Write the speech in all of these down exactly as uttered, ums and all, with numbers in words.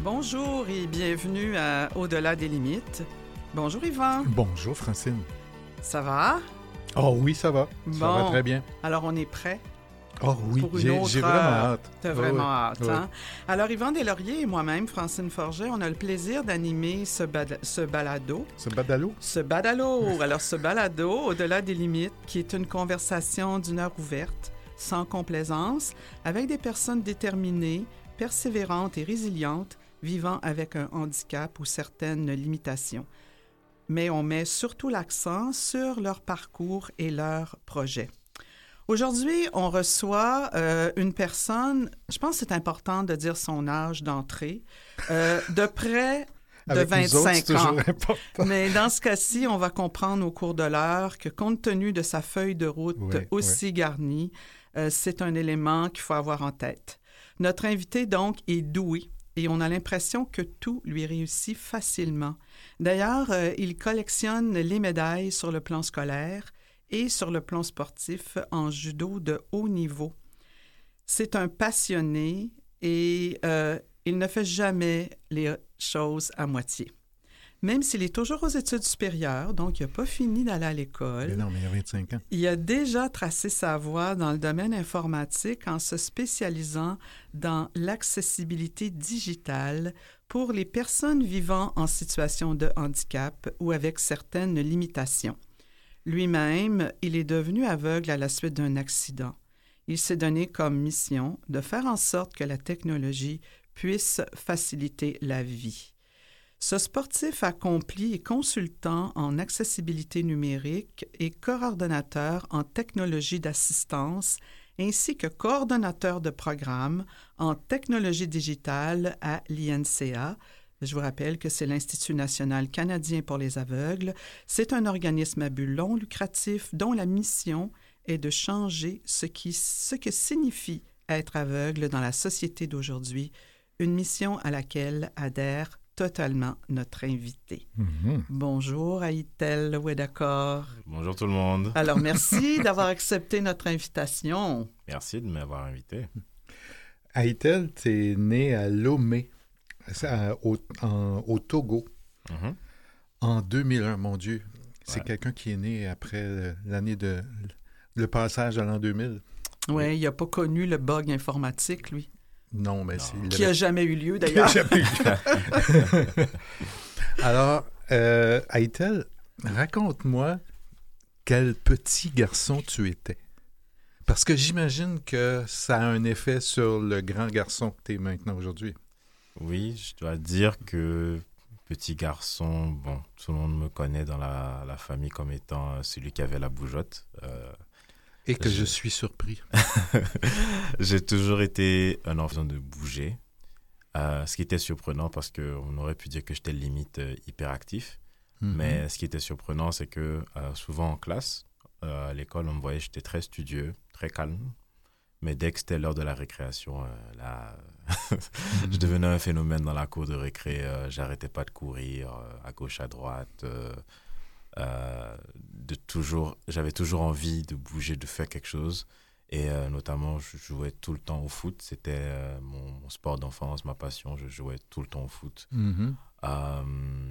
Bonjour et bienvenue à Au-delà des limites. Bonjour Yvan. Bonjour Francine. Ça va? Oh oui, ça va. Bon. Ça va très bien. Alors on est prêt? Oh oui, pour une j'ai, autre j'ai vraiment heure. hâte. T'as Oh, vraiment oui. hâte, Oui. hein? Alors Yvan Deslauriers et moi-même, Francine Forget, on a le plaisir d'animer ce, bad- ce balado. Ce badalo? Ce badalo. Alors ce balado, Au-delà des limites, qui est une conversation d'une heure ouverte, sans complaisance, avec des personnes déterminées, persévérantes et résilientes, vivant avec un handicap ou certaines limitations. Mais on met surtout l'accent sur leur parcours et leurs projets. Aujourd'hui, on reçoit euh, une personne, je pense que c'est important de dire son âge d'entrée, euh, de près de Avec nous autres, vingt-cinq c'est ans. toujours important. Mais dans ce cas-ci, on va comprendre au cours de l'heure que compte tenu de sa feuille de route Oui, aussi oui. garnie, euh, c'est un élément qu'il faut avoir en tête. Notre invité, donc, est doué et on a l'impression que tout lui réussit facilement. D'ailleurs, euh, il collectionne les médailles sur le plan scolaire et sur le plan sportif en judo de haut niveau. C'est un passionné et euh, il ne fait jamais les choses à moitié. Même s'il est toujours aux études supérieures, donc il n'a pas fini d'aller à l'école, Mais non, mais il y a vingt-cinq ans. il a déjà tracé sa voie dans le domaine informatique en se spécialisant dans l'accessibilité digitale pour les personnes vivant en situation de handicap ou avec certaines limitations. Lui-même, il est devenu aveugle à la suite d'un accident. Il s'est donné comme mission de faire en sorte que la technologie puisse faciliter la vie. Ce sportif accompli est consultant en accessibilité numérique et coordonnateur en technologie d'assistance, ainsi que coordonnateur de programme en technologie digitale à l'I N C A. Je vous rappelle que c'est l'Institut national canadien pour les aveugles. C'est un organisme à but non lucratif dont la mission est de changer ce, qui, ce que signifie être aveugle dans la société d'aujourd'hui, une mission à laquelle adhère totalement notre invité. Mm-hmm. Bonjour Aïtel Wedakor. Bonjour tout le monde. Alors merci d'avoir accepté notre invitation. Merci de m'avoir invité. Aïtel, t'es né à Lomé, à- au, en- au Togo, Mhm. en deux mille un, mon Dieu. C'est Ouais. quelqu'un qui est né après euh, l'année de... le passage à l'an deux mille. Oui, il n'a pas connu le bug informatique, lui, Non, mais Non. c'est... il qui avait- n'a jamais eu lieu Qui a d'ailleurs. jamais eu. Alors, euh, Aïtel, raconte-moi quel petit garçon tu étais. Parce que j'imagine que ça a un effet sur le grand garçon que tu es maintenant aujourd'hui. Oui, je dois dire que petit garçon, bon, tout le monde me connaît dans la, la famille comme étant celui qui avait la bougeotte. Euh, Et que Je- je suis surpris. j'ai toujours été un enfant de bouger, euh, ce qui était surprenant parce qu'on aurait pu dire que j'étais limite euh, hyperactif. Mhm. Mais ce qui était surprenant, c'est que euh, souvent en classe, euh, à l'école, on me voyait, j'étais très studieux, très calme. Mais dès que c'était l'heure de la récréation, euh, là, je devenais un phénomène dans la cour de récré. Euh, j'arrêtais pas de courir euh, à gauche, à droite. Euh, euh, de toujours, j'avais toujours envie de bouger, de faire quelque chose. Et euh, notamment, je jouais tout le temps au foot. C'était euh, mon, mon sport d'enfance, ma passion. Je jouais tout le temps au foot. Mhm. Euh,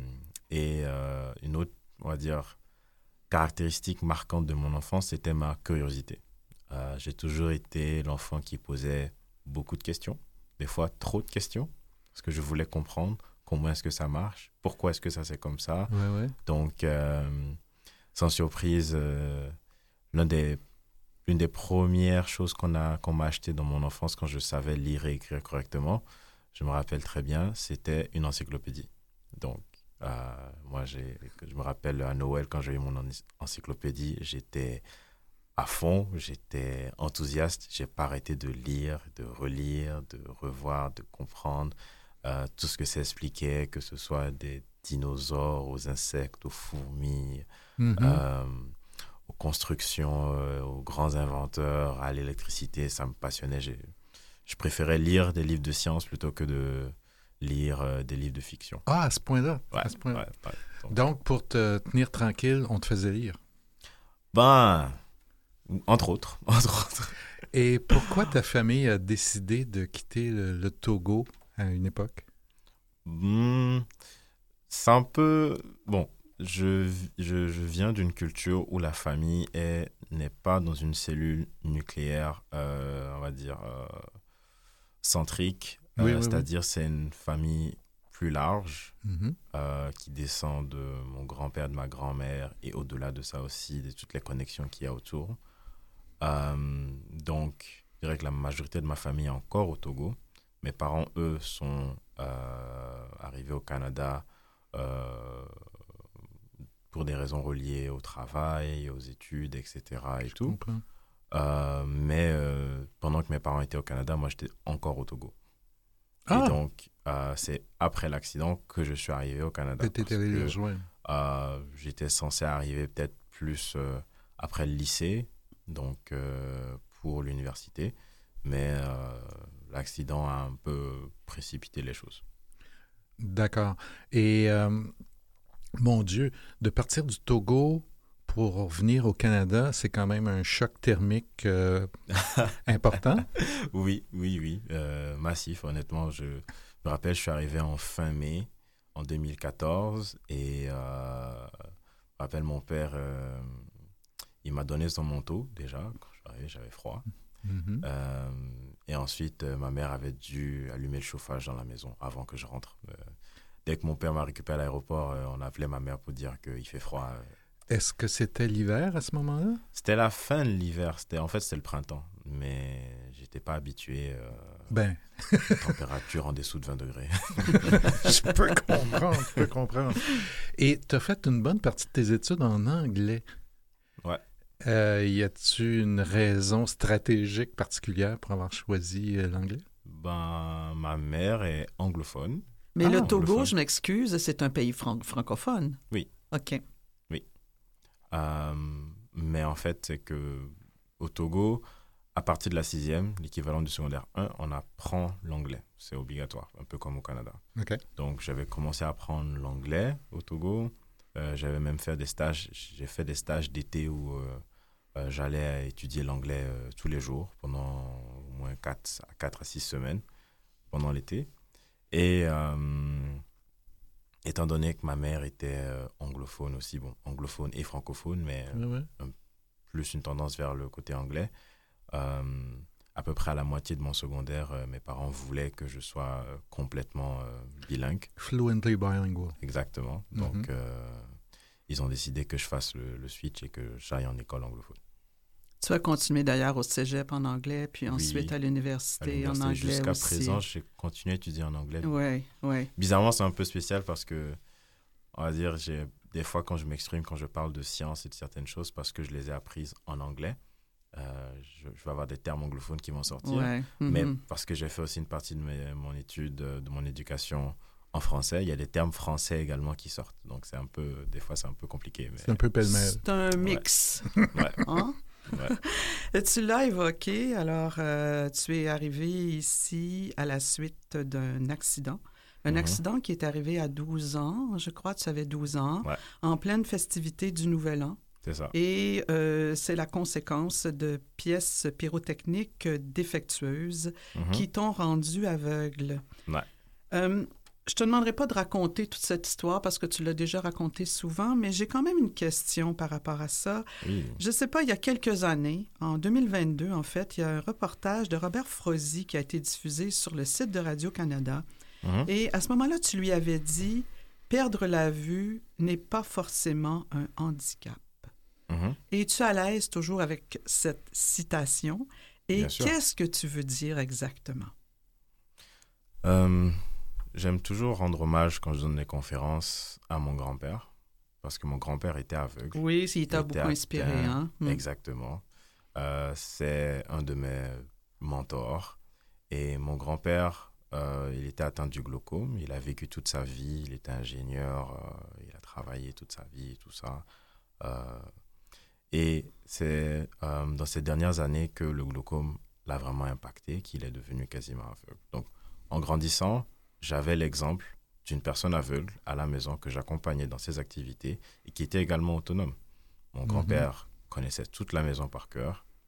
et euh, une autre, on va dire, caractéristique marquante de mon enfance, c'était ma curiosité. Euh, j'ai toujours été l'enfant qui posait beaucoup de questions, des fois trop de questions, parce que je voulais comprendre comment est-ce que ça marche, pourquoi est-ce que ça c'est comme ça. Ouais, ouais. Donc, euh, sans surprise, euh, l'un des, l'une des premières choses qu'on a, qu'on m'a acheté dans mon enfance quand je savais lire et écrire correctement, je me rappelle très bien, c'était une encyclopédie. Donc, euh, moi, j'ai, je me rappelle à Noël, quand j'ai eu mon en- encyclopédie, j'étais à fond, j'étais enthousiaste. J'ai pas arrêté de lire, de relire, de revoir, de comprendre euh, tout ce que ça expliquait, que ce soit des dinosaures, aux insectes, aux fourmis, Mhm. euh, aux constructions, euh, aux grands inventeurs, à l'électricité. Ça me passionnait. J'ai, je préférais lire des livres de science plutôt que de lire euh, des livres de fiction. Ah, à ce point-là. Ouais, à ce point-là. ouais, ouais. Donc, Donc, pour te tenir tranquille, on te faisait lire. ben, entre autres, entre autres. Et pourquoi ta famille a décidé de quitter le, le Togo à une époque? Hmm, c'est un peu... Bon, je, je, je viens d'une culture où la famille est, n'est pas dans une cellule nucléaire, euh, on va dire, euh, centrique. Oui, Euh, oui, oui. c'est-à-dire, c'est une famille plus large Mhm. euh, qui descend de mon grand-père, de ma grand-mère et au-delà de ça aussi, de toutes les connexions qu'il y a autour. Euh, donc, je dirais que la majorité de ma famille est encore au Togo. Mes parents, eux, sont euh, arrivés au Canada euh, pour des raisons reliées au travail, aux études, et cetera et Je tout. comprends. Euh, mais euh, pendant que mes parents étaient au Canada, moi, j'étais encore au Togo. Et Ah, donc, euh, c'est après l'accident que je suis arrivé au Canada. que tu étais Parce allé les que rejoindre. euh, j'étais censé arriver peut-être plus euh, après le lycée, donc euh, pour l'université. Mais euh, l'accident a un peu précipité les choses. D'accord. Et, euh, mon Dieu, de partir du Togo pour revenir au Canada, c'est quand même un choc thermique euh, important. Oui, oui, oui. euh, massif, honnêtement. Je me rappelle, je suis arrivé en fin mai en deux mille quatorze et euh, je me rappelle mon père, euh, il m'a donné son manteau déjà. Quand je suis arrivé, j'avais froid. Mhm. Euh, et ensuite, euh, ma mère avait dû allumer le chauffage dans la maison avant que je rentre. Euh, dès que mon père m'a récupéré à l'aéroport, euh, on a appelé ma mère pour dire qu'il fait froid. Euh. Est-ce que c'était l'hiver à ce moment-là? C'était la fin de l'hiver. C'était, en fait, c'était le printemps. Mais j'étais pas habitué euh, Ben, aux températures en dessous de vingt degrés. je peux comprendre, je peux comprendre. Et tu as fait une bonne partie de tes études en anglais. Ouais. Euh, y a-t-il une raison stratégique particulière pour avoir choisi euh, l'anglais? Ben, ma mère est anglophone. Mais Ah, le Togo, anglophone. je m'excuse, c'est un pays fran- francophone. Oui. OK. Euh, mais en fait, c'est que au Togo, à partir de la sixième, l'équivalent du secondaire un, on apprend l'anglais. C'est obligatoire, un peu comme au Canada. OK. Donc, j'avais commencé à apprendre l'anglais au Togo. Euh, j'avais même fait des stages. J'ai fait des stages d'été où euh, euh, j'allais étudier l'anglais euh, tous les jours pendant au moins quatre à six semaines pendant l'été. Et euh, étant donné que ma mère était euh, anglophone aussi, bon, anglophone et francophone, mais Ouais, ouais. euh, plus une tendance vers le côté anglais, euh, à peu près à la moitié de mon secondaire, euh, mes parents voulaient que je sois euh, complètement euh, bilingue. Fluently bilingual. Exactement. Mhm. Donc, euh, ils ont décidé que je fasse le, le switch et que j'aille en école anglophone. Tu as continué d'ailleurs au cégep en anglais, puis Oui, ensuite à à l'université en l'université, anglais jusqu'à aussi. présent, j'ai continué à étudier en anglais. Oui, oui. Bizarrement, c'est un peu spécial parce que, on va dire, j'ai des fois quand je m'exprime, quand je parle de science et de certaines choses, parce que je les ai apprises en anglais, euh, je, je vais avoir des termes anglophones qui vont sortir. Ouais. Mais Mhm. parce que j'ai fait aussi une partie de mes, mon étude, de mon éducation en français, il y a des termes français également qui sortent. Donc, c'est un peu, des fois, c'est un peu compliqué. Mais... C'est un peu pêle-mêle. C'est un mix. Ouais, Hein? ouais. Et tu l'as évoqué, alors euh, tu es arrivé ici à la suite d'un accident. Un Mhm. accident qui est arrivé à douze ans, je crois, tu avais douze ans, Ouais. en pleine festivité du Nouvel An. C'est ça. Et euh, c'est la conséquence de pièces pyrotechniques défectueuses Mhm. qui t'ont rendu aveugle. Ouais. Euh, je te demanderai pas de raconter toute cette histoire parce que tu l'as déjà racontée souvent, mais j'ai quand même une question par rapport à ça. Oui. Je ne sais pas, il y a quelques années, en deux mille vingt-deux, en fait, il y a un reportage de Robert Frozy qui a été diffusé sur le site de Radio-Canada. Mhm. Et à ce moment-là, tu lui avais dit « Perdre la vue n'est pas forcément un handicap ». Mhm. Et tu es à l'aise toujours avec cette citation. Et Bien sûr. qu'est-ce que tu veux dire exactement? Euh, j'aime toujours rendre hommage quand je donne des conférences à mon grand-père, parce que mon grand-père était aveugle. Oui, il t'a Il beaucoup était inspiré, atteint, hein? Mm. Exactement. Euh, c'est un de mes mentors. Et mon grand-père, euh, il était atteint du glaucome. Il a vécu toute sa vie. Il était ingénieur. Euh, il a travaillé toute sa vie et tout ça. Euh, et c'est euh, dans ces dernières années que le glaucome l'a vraiment impacté, qu'il est devenu quasiment aveugle. Donc, en grandissant, j'avais l'exemple d'une personne aveugle à la maison que j'accompagnais dans ses activités et qui était également autonome. Mon Mhm. grand-père connaissait toute la maison par cœur.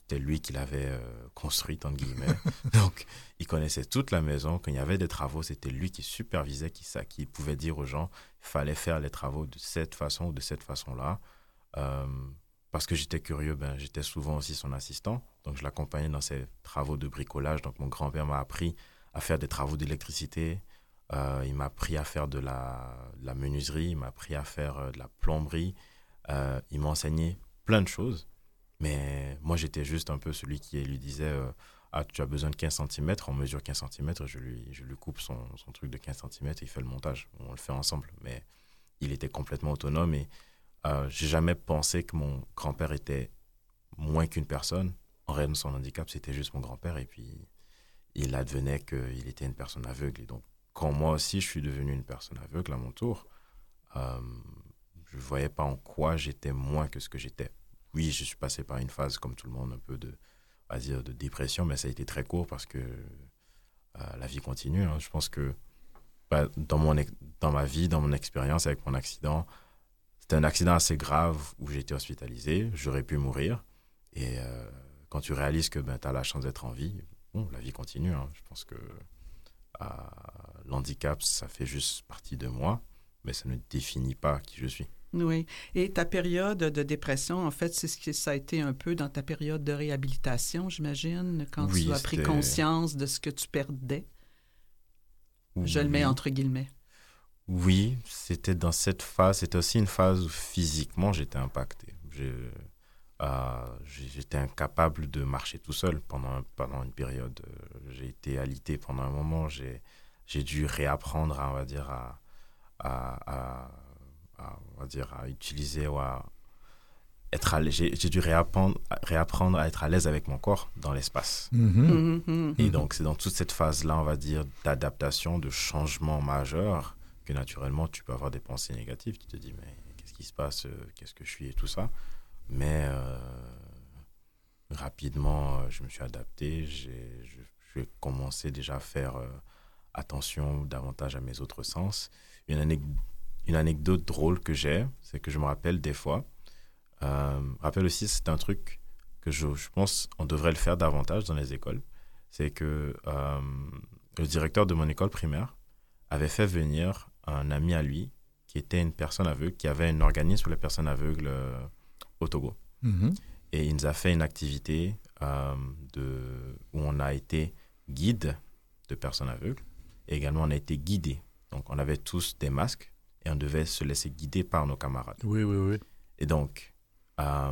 c'était lui qui l'avait euh, construite, entre guillemets. Donc, il connaissait toute la maison. Quand il y avait des travaux, c'était lui qui supervisait, qui, ça, qui pouvait dire aux gens, il fallait faire les travaux de cette façon ou de cette façon-là. Euh, parce que j'étais curieux, ben, j'étais souvent aussi son assistant. Donc, je l'accompagnais dans ses travaux de bricolage. Donc, mon grand-père m'a appris à faire des travaux d'électricité. Euh, il m'a appris à faire de la, de la menuiserie. Il m'a appris à faire euh, de la plomberie. Euh, il m'a enseigné plein de choses. Mais moi, j'étais juste un peu celui qui lui disait euh, ah, tu as besoin de quinze centimètres, on mesure quinze centimètres, je lui, je lui coupe son, son truc de quinze centimètres et il fait le montage. On le fait ensemble. Mais il était complètement autonome et euh, j'ai jamais pensé que mon grand-père était moins qu'une personne. En raison de son handicap, c'était juste mon grand-père et puis il advenait qu'il était une personne aveugle. Et donc, quand moi aussi, je suis devenu une personne aveugle à mon tour, euh, je ne voyais pas en quoi j'étais moins que ce que j'étais. Oui, je suis passé par une phase, comme tout le monde, un peu de, on va dire, de dépression, mais ça a été très court parce que euh, la vie continue. Hein. Je pense que bah, dans, mon, dans ma vie, dans mon expérience avec mon accident, c'était un accident assez grave où j'ai été hospitalisé. J'aurais pu mourir. Et euh, quand tu réalises que ben, tu as la chance d'être en vie, bon, la vie continue. Hein. Je pense que euh, l'handicap, ça fait juste partie de moi, mais ça ne définit pas qui je suis. Oui. Et ta période de dépression, en fait, c'est ce que ça a été un peu dans ta période de réhabilitation, j'imagine, quand oui, tu as pris c'était... conscience de ce que tu perdais. Je oui. le mets entre guillemets. Oui, c'était dans cette phase. C'était aussi une phase où physiquement, j'étais impacté. J'ai, euh, j'étais incapable de marcher tout seul pendant, pendant une période. J'ai été alité pendant un moment. J'ai, j'ai dû réapprendre, à, on va dire, à... à, à À, on va dire, à utiliser ou à être à l'aise. J'ai, j'ai dû réapprendre, réapprendre à être à l'aise avec mon corps dans l'espace. Mm-hmm. Mm-hmm. Et donc, c'est dans toute cette phase-là, on va dire, d'adaptation, de changement majeur, que naturellement, tu peux avoir des pensées négatives. Tu te dis, mais qu'est-ce qui se passe? Qu'est-ce que je suis? Et tout ça. Mais euh, rapidement, je me suis adapté. J'ai, je, je vais commencer déjà à faire euh, attention davantage à mes autres sens. Une anecdote Une anecdote drôle que j'ai, c'est que je me rappelle des fois, euh, rappelle aussi, c'est un truc que je, je pense on devrait le faire davantage dans les écoles, c'est que euh, le directeur de mon école primaire avait fait venir un ami à lui qui était une personne aveugle, qui avait un organisme pour les personnes aveugles euh, au Togo. Mm-hmm. Et il nous a fait une activité euh, de, où on a été guide de personnes aveugles et également on a été guidé. Donc on avait tous des masques et on devait se laisser guider par nos camarades. Oui, oui, oui. Et donc, euh,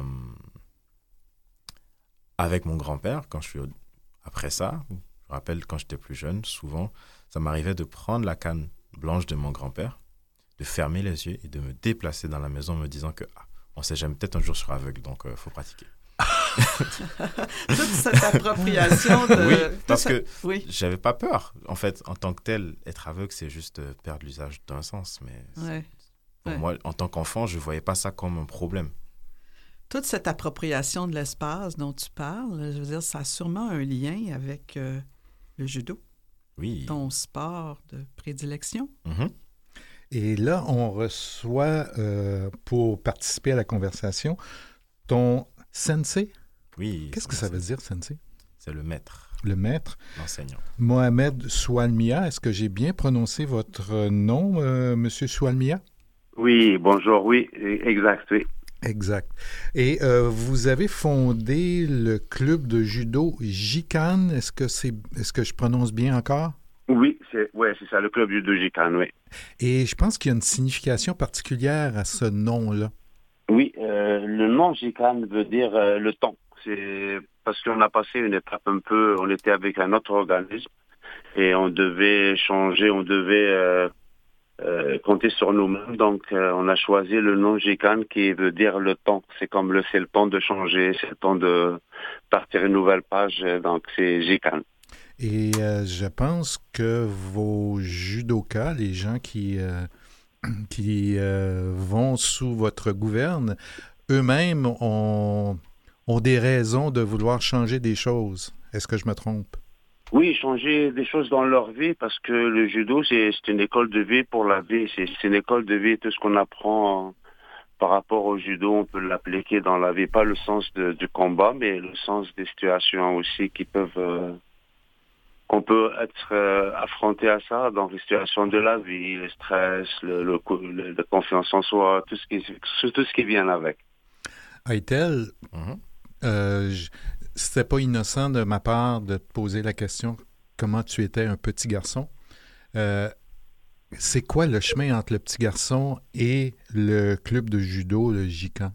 avec mon grand-père, quand je suis au... après ça, je me rappelle quand j'étais plus jeune, souvent, ça m'arrivait de prendre la canne blanche de mon grand-père, de fermer les yeux et de me déplacer dans la maison en me disant que ah, on ne sait jamais, peut-être un jour je serai aveugle, donc il euh, faut pratiquer. Toute cette appropriation de... Oui, parce ça... que oui. j'avais pas peur. En fait, en tant que tel, être aveugle, c'est juste perdre l'usage d'un sens. Mais ouais. pour ouais. moi, en tant qu'enfant, je voyais pas ça comme un problème. Toute cette appropriation de l'espace dont tu parles, je veux dire, ça a sûrement un lien avec euh, le judo. Oui. Ton sport de prédilection. Mm-hmm. Et là, on reçoit, euh, pour participer à la conversation, ton sensei. Oui. Qu'est-ce que ça veut dire, sensei? C'est le maître. Le maître. L'enseignant. Mohamed Soualmia. Est-ce que j'ai bien prononcé votre nom, euh, Monsieur Soualmia? Oui, bonjour. Oui, exact, oui. Exact. Et euh, vous avez fondé le club de judo Jikan. Est-ce que c'est, est-ce que je prononce bien encore? Oui, c'est, ouais, c'est ça, le club judo Jikan, oui. Et je pense qu'il y a une signification particulière à ce nom-là. Oui, euh, le nom Jikan veut dire euh, le temps. C'est parce qu'on a passé une étape un peu, on était avec un autre organisme et on devait changer, on devait euh, euh, compter sur nous-mêmes. Donc, euh, on a choisi le nom Jikan qui veut dire le temps. C'est comme le, c'est le temps de changer, c'est le temps de partir une nouvelle page. Donc, c'est Jikan. Et euh, je pense que vos judokas, les gens qui, euh, qui euh, vont sous votre gouverne, eux-mêmes ont, ont des raisons de vouloir changer des choses. Est-ce que je me trompe? Oui, changer des choses dans leur vie parce que le judo, c'est, c'est une école de vie pour la vie. C'est, c'est une école de vie, tout ce qu'on apprend par rapport au judo, on peut l'appliquer dans la vie, pas le sens de, du combat, mais le sens des situations aussi qui peuvent, euh, qu'on peut être euh, affronté à ça, dans les situations de la vie, le stress, le, le, le, la confiance en soi, tout ce qui, tout ce qui vient avec. Aitel, Mhm. euh, je- c'était pas innocent de ma part de te poser la question comment tu étais un petit garçon. Euh, c'est quoi le chemin entre le petit garçon et le club de judo, le Jikan?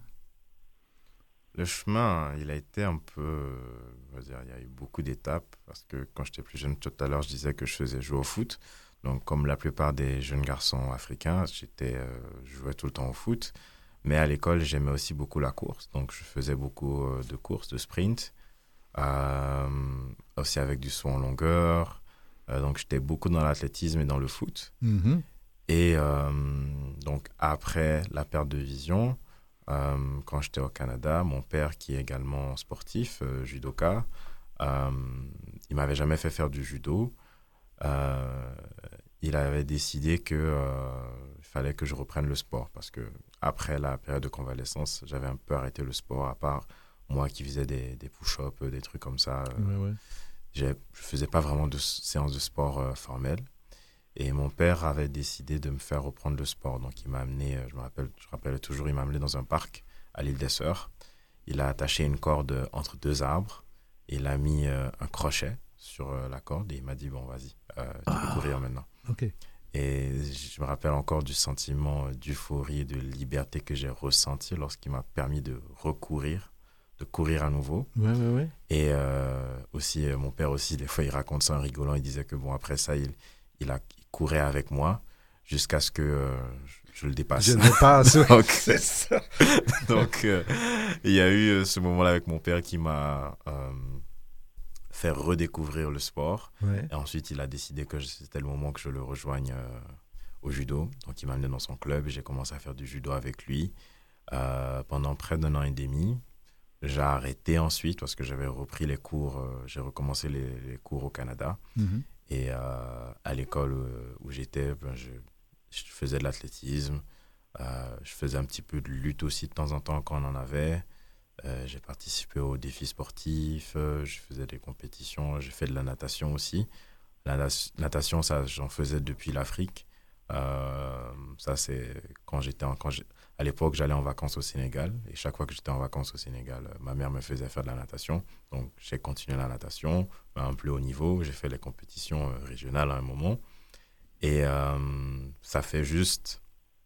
Le chemin, il a été un peu, on va dire, il y a eu beaucoup d'étapes parce que quand j'étais plus jeune, tout à l'heure, je disais que je faisais jouer au foot. Donc, comme la plupart des jeunes garçons africains, j'étais, euh, je jouais tout le temps au foot. Mais à l'école, j'aimais aussi beaucoup la course. Donc, je faisais beaucoup euh, de courses, de sprint, euh, aussi avec du saut en longueur. Euh, donc, j'étais beaucoup dans l'athlétisme et dans le foot. Mhm. Et euh, donc, après la perte de vision, euh, quand j'étais au Canada, mon père, qui est également sportif, euh, judoka, euh, il m'avait jamais fait faire du judo. Euh, il avait décidé que euh, il fallait que je reprenne le sport parce que après la période de convalescence, j'avais un peu arrêté le sport, à part moi qui faisais des, des push-ups, des trucs comme ça. Euh, Ouais, ouais. j'ai- je faisais pas vraiment de s- séance de sport euh, formelle. Et mon père avait décidé de me faire reprendre le sport. Donc, il m'a amené, euh, je me rappelle, je rappelle toujours, il m'a amené dans un parc à l'île des Sœurs. Il a attaché une corde entre deux arbres. Et il a mis euh, un crochet sur euh, la corde et il m'a dit, bon, vas-y, euh, tu peux Ah. courir maintenant. OK. Et je me rappelle encore du sentiment euh, d'euphorie et de liberté que j'ai ressenti lorsqu'il m'a permis de recourir, de courir à nouveau. Ouais, ouais, ouais. Et euh, aussi, euh, mon père aussi, des fois, il raconte ça en rigolant. Il disait que, bon, après ça, il, il, a, il courait avec moi jusqu'à ce que euh, je, je le dépasse. Je ne passe. Donc, C'est ça. donc euh, il y a eu euh, ce moment-là avec mon père qui m'a euh, fait redécouvrir le sport. Ouais. Et ensuite, il a décidé que c'était le moment que je le rejoigne euh, au judo. Donc, il m'a amené dans son club et j'ai commencé à faire du judo avec lui euh, pendant près d'un an et demi. J'ai arrêté ensuite parce que j'avais repris les cours, euh, j'ai recommencé les, les cours au Canada. Mhm. Et euh, à l'école où, où j'étais, ben, je, je faisais de l'athlétisme. Euh, je faisais un petit peu de lutte aussi de temps en temps quand on en avait. Euh, j'ai participé aux défis sportifs, euh, je faisais des compétitions, j'ai fait de la natation aussi. La nas- natation, ça, j'en faisais depuis l'Afrique. Euh, ça, c'est quand j'étais en, quand j'ai- à l'époque, j'allais en vacances au Sénégal. Et chaque fois que j'étais en vacances au Sénégal, euh, ma mère me faisait faire de la natation. Donc, j'ai continué la natation à un plus haut niveau. J'ai fait les compétitions euh, régionales à un moment. Et euh, ça fait juste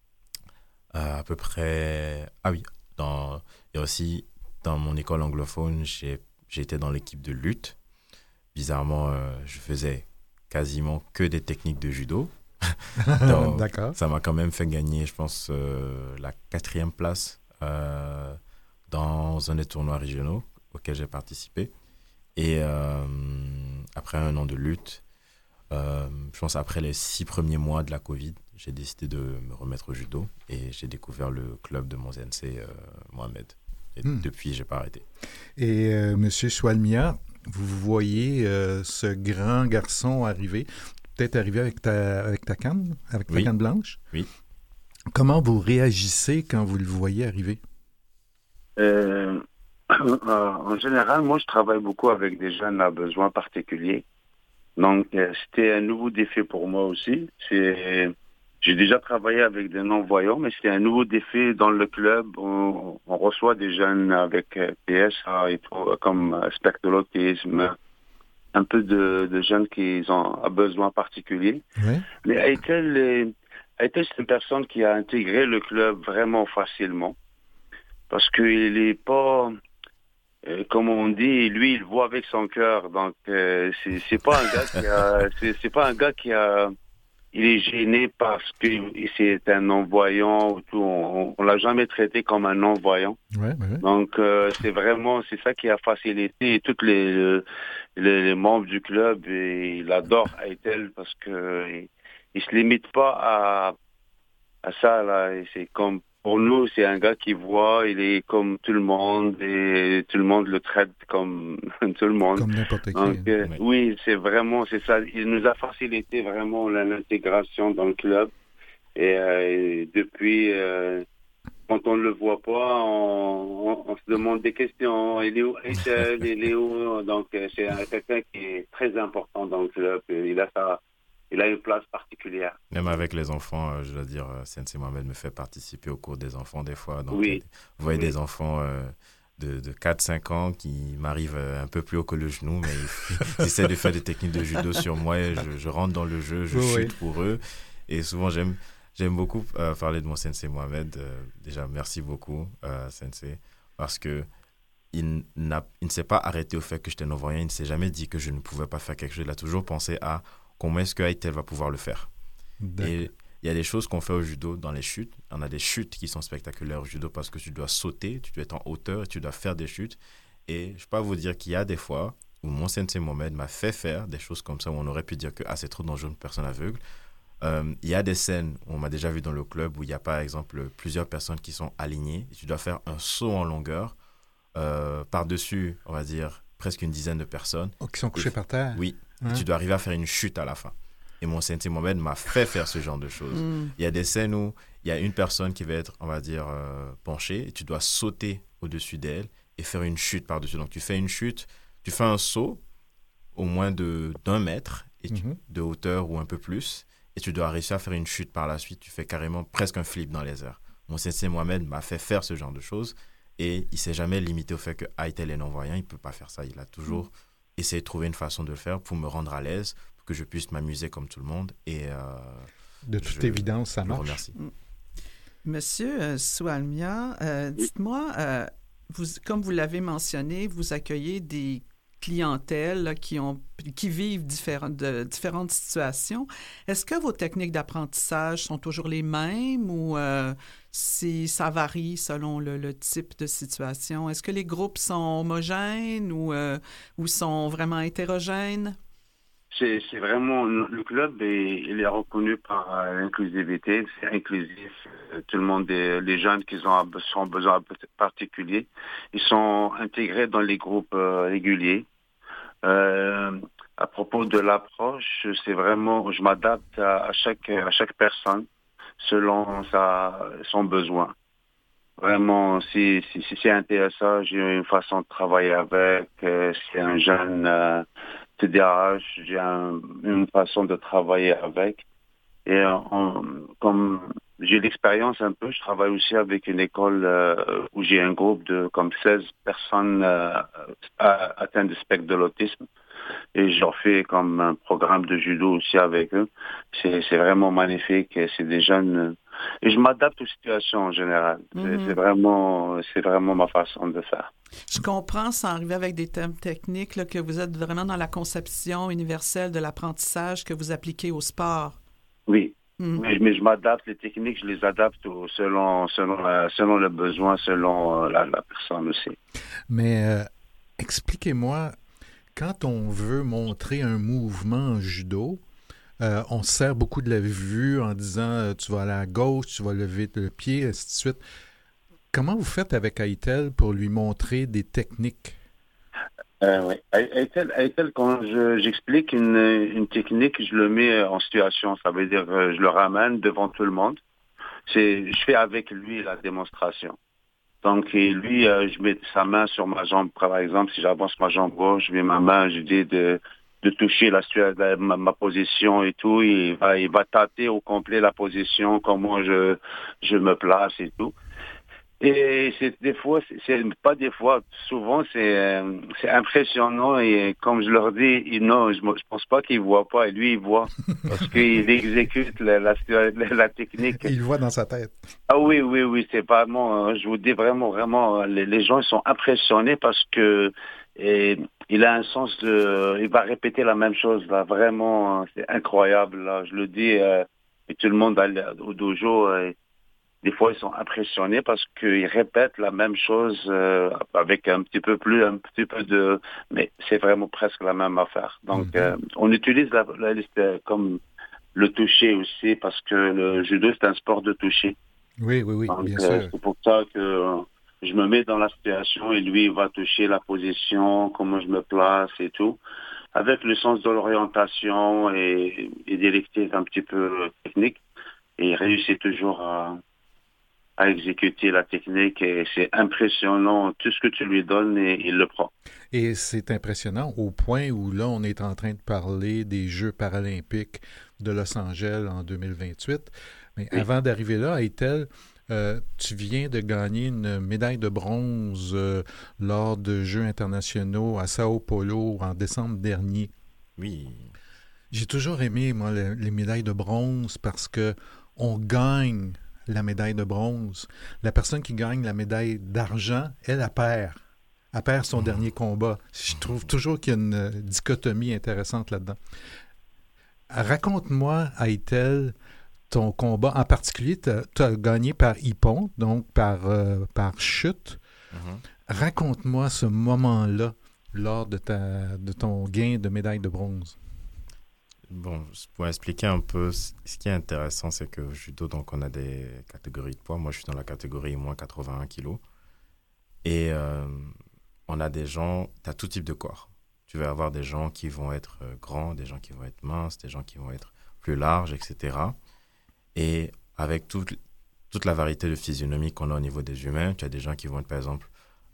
euh, à peu près... Ah oui, dans... il y a aussi dans mon école anglophone, j'ai, j'étais dans l'équipe de lutte. Bizarrement, euh, je faisais quasiment que des techniques de judo. Donc, D'accord. ça m'a quand même fait gagner, je pense, euh, la quatrième place euh, dans un des tournois régionaux auxquels j'ai participé. Et euh, après un an de lutte, euh, je pense après les six premiers mois de la Covid, j'ai décidé de me remettre au judo et j'ai découvert le club de mon Z N C, euh, Mohamed. Et Hmm. depuis, j'ai pas arrêté. Et euh, Monsieur Swalmia, vous voyez euh, ce grand garçon arriver, peut-être arriver avec ta, avec ta canne, avec ta Oui. canne blanche. Oui. Comment vous réagissez quand vous le voyez arriver? Euh, en général, moi, je travaille beaucoup avec des jeunes à besoins particuliers. Donc, euh, c'était un nouveau défi pour moi aussi. C'est, j'ai déjà travaillé avec des non-voyants, mais c'était un nouveau défi dans le club. On, on reçoit des jeunes avec euh, P S A et tout, euh, comme euh, spectre de l'autisme, un peu de, de jeunes qui ont un besoin particulier. Oui. Mais Aitel, est- Aitel, c'est une personne qui a intégré le club vraiment facilement. Parce qu'il est pas, euh, comme on dit, lui, il voit avec son cœur. Donc, euh, c'est, c'est pas un gars qui a, c'est, c'est pas un gars qui a, il est gêné parce que c'est un non-voyant ou tout. On, on l'a jamais traité comme un non-voyant. Oui, oui, oui. Donc, euh, c'est vraiment, c'est ça qui a facilité. Et tous les, les, les membres du club, et il adore Aitel parce que il, il se limite pas à, à ça, là. Et c'est comme, pour nous, c'est un gars qui voit, il est comme tout le monde et tout le monde le traite comme tout le monde. Comme n'importe qui. Donc, hein. euh, Oui. oui, c'est vraiment, c'est ça. Il nous a facilité vraiment la- l'intégration dans le club. Et, euh, et depuis, euh, quand on ne le voit pas, on, on, on se demande des questions. Il est où Eitel? Il est où? Donc, euh, c'est un- quelqu'un qui est très important dans le club. Et Il a sa, il a une place particulière. Même avec les enfants, euh, je dois dire, euh, Sensei Mohamed me fait participer au cours des enfants des fois. Donc, il y a Oui, des- vous voyez oui, des enfants euh, de, de quatre cinq ans qui m'arrivent euh, un peu plus haut que le genou, mais ils, ils essaient de faire des techniques de judo sur moi et je, je rentre dans le jeu, je Oui, oui. chute pour eux. Et souvent, j'aime, j'aime beaucoup euh, parler de mon Sensei Mohamed. Euh, déjà, merci beaucoup, euh, Sensei, parce que il, n'a, il ne s'est pas arrêté au fait que j'étais non-voyant. Il ne s'est jamais dit que je ne pouvais pas faire quelque chose. Il a toujours pensé à comment est-ce que Aitel va pouvoir le faire. D'accord. Et il y a des choses qu'on fait au judo dans les chutes. On a des chutes qui sont spectaculaires au judo parce que tu dois sauter, tu dois être en hauteur et tu dois faire des chutes. Et je peux pas vous dire qu'il y a des fois où mon sensei Mohamed m'a fait faire des choses comme ça où on aurait pu dire que ah, c'est trop dangereux une personne aveugle. Euh, il y a des scènes, on m'a déjà vu dans le club, où il y a par exemple plusieurs personnes qui sont alignées. Et tu dois faire un saut en longueur euh, par-dessus, on va dire, presque une dizaine de personnes. Oh, qui sont couchés Et- par terre. Oui, Hein? et tu dois arriver à faire une chute à la fin. Et mon sensei Mohamed m'a fait faire ce genre de choses. Mm. Il y a des scènes où il y a une personne qui va être, on va dire, euh, penchée, et tu dois sauter au-dessus d'elle et faire une chute par-dessus. Donc tu fais une chute, tu fais un saut au moins de, d'un mètre et tu- Mhm. de hauteur ou un peu plus, et tu dois réussir à faire une chute par la suite. Tu fais carrément presque un flip dans les airs. Mon sensei Mohamed m'a fait faire ce genre de choses et il s'est jamais limité au fait que Aitel est non-voyant, il peut pas faire ça. Il a toujours essayé de trouver une façon de le faire pour me rendre à l'aise, pour que je puisse m'amuser comme tout le monde. Et euh, De toute je- évidence, ça je le marche. remercie. Monsieur euh, Soualmia, euh, dites-moi, euh, vous, comme vous l'avez mentionné, vous accueillez des clientèles là, qui, ont, qui vivent différentes, de, différentes situations. Est-ce que vos techniques d'apprentissage sont toujours les mêmes ou euh, si ça varie selon le, le type de situation? Est-ce que les groupes sont homogènes ou, euh, ou sont vraiment hétérogènes? c'est, c'est vraiment, le club, est, il est reconnu par euh, l'inclusivité, c'est inclusif. Euh, Tout le monde, est, les jeunes qui ont un be- ont besoin particuliers, ils sont intégrés dans les groupes euh, réguliers. Euh, à propos de l'approche, c'est vraiment, je m'adapte à, à chaque à chaque personne selon sa son besoin. Vraiment, si si, si c'est intéressant, j'ai une façon de travailler avec. Euh, si c'est un jeune euh, T D A H, j'ai un- une façon de travailler avec. Et euh, on- comme j'ai l'expérience un peu, je travaille aussi avec une école euh, où j'ai un groupe de comme seize personnes euh, à- atteintes du spectre de l'autisme. Et je leur fais comme un programme de judo aussi avec eux. C'est, c'est vraiment magnifique. Et c'est des jeunes. euh, Et je m'adapte aux situations en général. C'est, Mhm. c'est vraiment, c'est vraiment ma façon de faire. Je comprends, sans arriver avec des thèmes techniques, là, que vous êtes vraiment dans la conception universelle de l'apprentissage que vous appliquez au sport. Oui. Mm. Oui, mais je m'adapte. Les techniques, je les adapte au- selon, selon, la, selon le besoin, selon euh, la, la personne aussi. Mais euh, expliquez-moi, quand on veut montrer un mouvement en judo, euh, on se sert beaucoup de la vue en disant euh, tu vas aller à gauche, tu vas lever le pied, ainsi de suite. Comment vous faites avec Aitel pour lui montrer des techniques? Euh, oui. Aitel, Aitel, quand je, j'explique une, une technique, je le mets en situation. Ça veut dire, euh, je le ramène devant tout le monde. C'est, je fais avec lui la démonstration. Donc, et lui, euh, je mets sa main sur ma jambe. Par exemple, si j'avance ma jambe gauche, je mets ma main, je dis de, de toucher la, la ma, ma position et tout. Il va, il va tâter au complet la position, comment je, je me place et tout. Et c'est des fois, c'est c'est pas des fois, souvent c'est euh, c'est impressionnant et comme je leur dis, ils, non, je, je pense pas qu'ils voient pas et lui il voit parce qu'il exécute la, la, la, la technique. Il le voit dans sa tête. Ah oui, oui, oui, c'est vraiment, euh, je vous dis vraiment, vraiment, euh, les, les gens ils sont impressionnés parce que et, il a un sens de, il va répéter la même chose là, vraiment, euh, c'est incroyable là, je le dis euh, et tout le monde va au dojo. Euh, des fois, ils sont impressionnés parce qu'ils répètent la même chose euh, avec un petit peu plus, un petit peu de... Mais c'est vraiment presque la même affaire. Donc, Mhm. euh, on utilise la, la liste euh, comme le toucher aussi parce que le judo, c'est un sport de toucher. Oui, oui, oui, Donc, bien euh, sûr. c'est pour ça que euh, je me mets dans la situation et lui, il va toucher la position, comment je me place et tout. Avec le sens de l'orientation et, et des directives un petit peu techniques. Et il réussit toujours à à exécuter la technique et c'est impressionnant. Tout ce que tu lui donnes, et il le prend. Et c'est impressionnant au point où là, on est en train de parler des Jeux paralympiques de Los Angeles en deux mille vingt-huit. Mais Oui. avant d'arriver là, Eitel, euh, tu viens de gagner une médaille de bronze euh, lors de Jeux internationaux à Sao Paulo en décembre dernier. Oui. J'ai toujours aimé, moi, le- les médailles de bronze parce que on gagne la médaille de bronze. La personne qui gagne la médaille d'argent, elle, elle perd. Elle perd son dernier combat. Je trouve toujours qu'il y a une euh, dichotomie intéressante là-dedans. Raconte-moi, Eitel, ton combat. En particulier, tu as gagné par ippon, donc par, euh, par chute. Mhm. Raconte-moi ce moment-là lors de, ta, de ton gain de médaille de bronze. Bon, pour expliquer un peu, ce qui est intéressant, c'est que au judo, donc, on a des catégories de poids. Moi, je suis dans la catégorie moins quatre-vingt-un kilos. Et euh, on a des gens, tu as tout type de corps. Tu vas avoir des gens qui vont être euh, grands, des gens qui vont être minces, des gens qui vont être plus larges, et cetera. Et avec toute, toute la variété de physionomie qu'on a au niveau des humains, tu as des gens qui vont être, par exemple,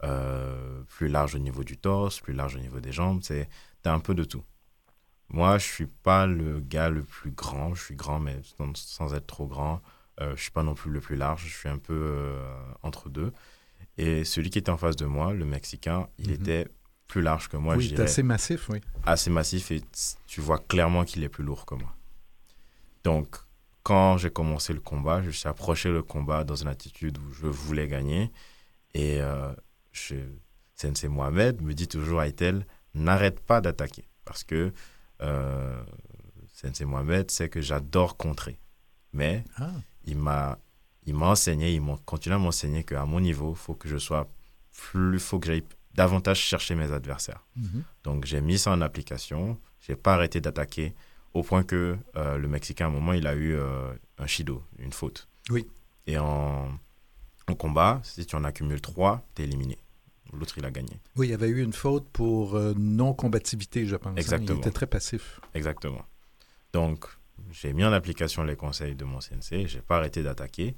euh, plus larges au niveau du torse, plus larges au niveau des jambes. Tu as un peu de tout. Moi, je suis pas le gars le plus grand. Je suis grand, mais sans, sans être trop grand. Euh, je suis pas non plus le plus large. Je suis un peu euh, entre deux. Et celui qui était en face de moi, le Mexicain, il Mhm. était plus large que moi, Oui, je c'est dirais. assez massif, oui. Assez massif et t- tu vois clairement qu'il est plus lourd que moi. Donc, quand j'ai commencé le combat, je suis approché le combat dans une attitude où je voulais gagner. Et euh, je, Sensei Mohamed me dit toujours, Eitel, n'arrête pas d'attaquer. Parce que euh, Sensei Mohamed sait que j'adore contrer. Mais Ah, il m'a, il m'a enseigné, il m'a continué à m'enseigner qu'à mon niveau, il faut que je sois plus, faut que j'aille davantage chercher mes adversaires. mhm. Donc j'ai mis ça en application, j'ai pas arrêté d'attaquer au point que euh, le Mexicain, à un moment, il a eu euh, un shido, une faute. Oui. Et en, en combat, si tu en accumules trois, t'es éliminé. L'autre, il a gagné. Oui, il y avait eu une faute pour euh, non-combativité, je pense. hein. Il Exactement. était très passif. Exactement. Donc, j'ai mis en application les conseils de mon sensei, j'ai pas arrêté d'attaquer.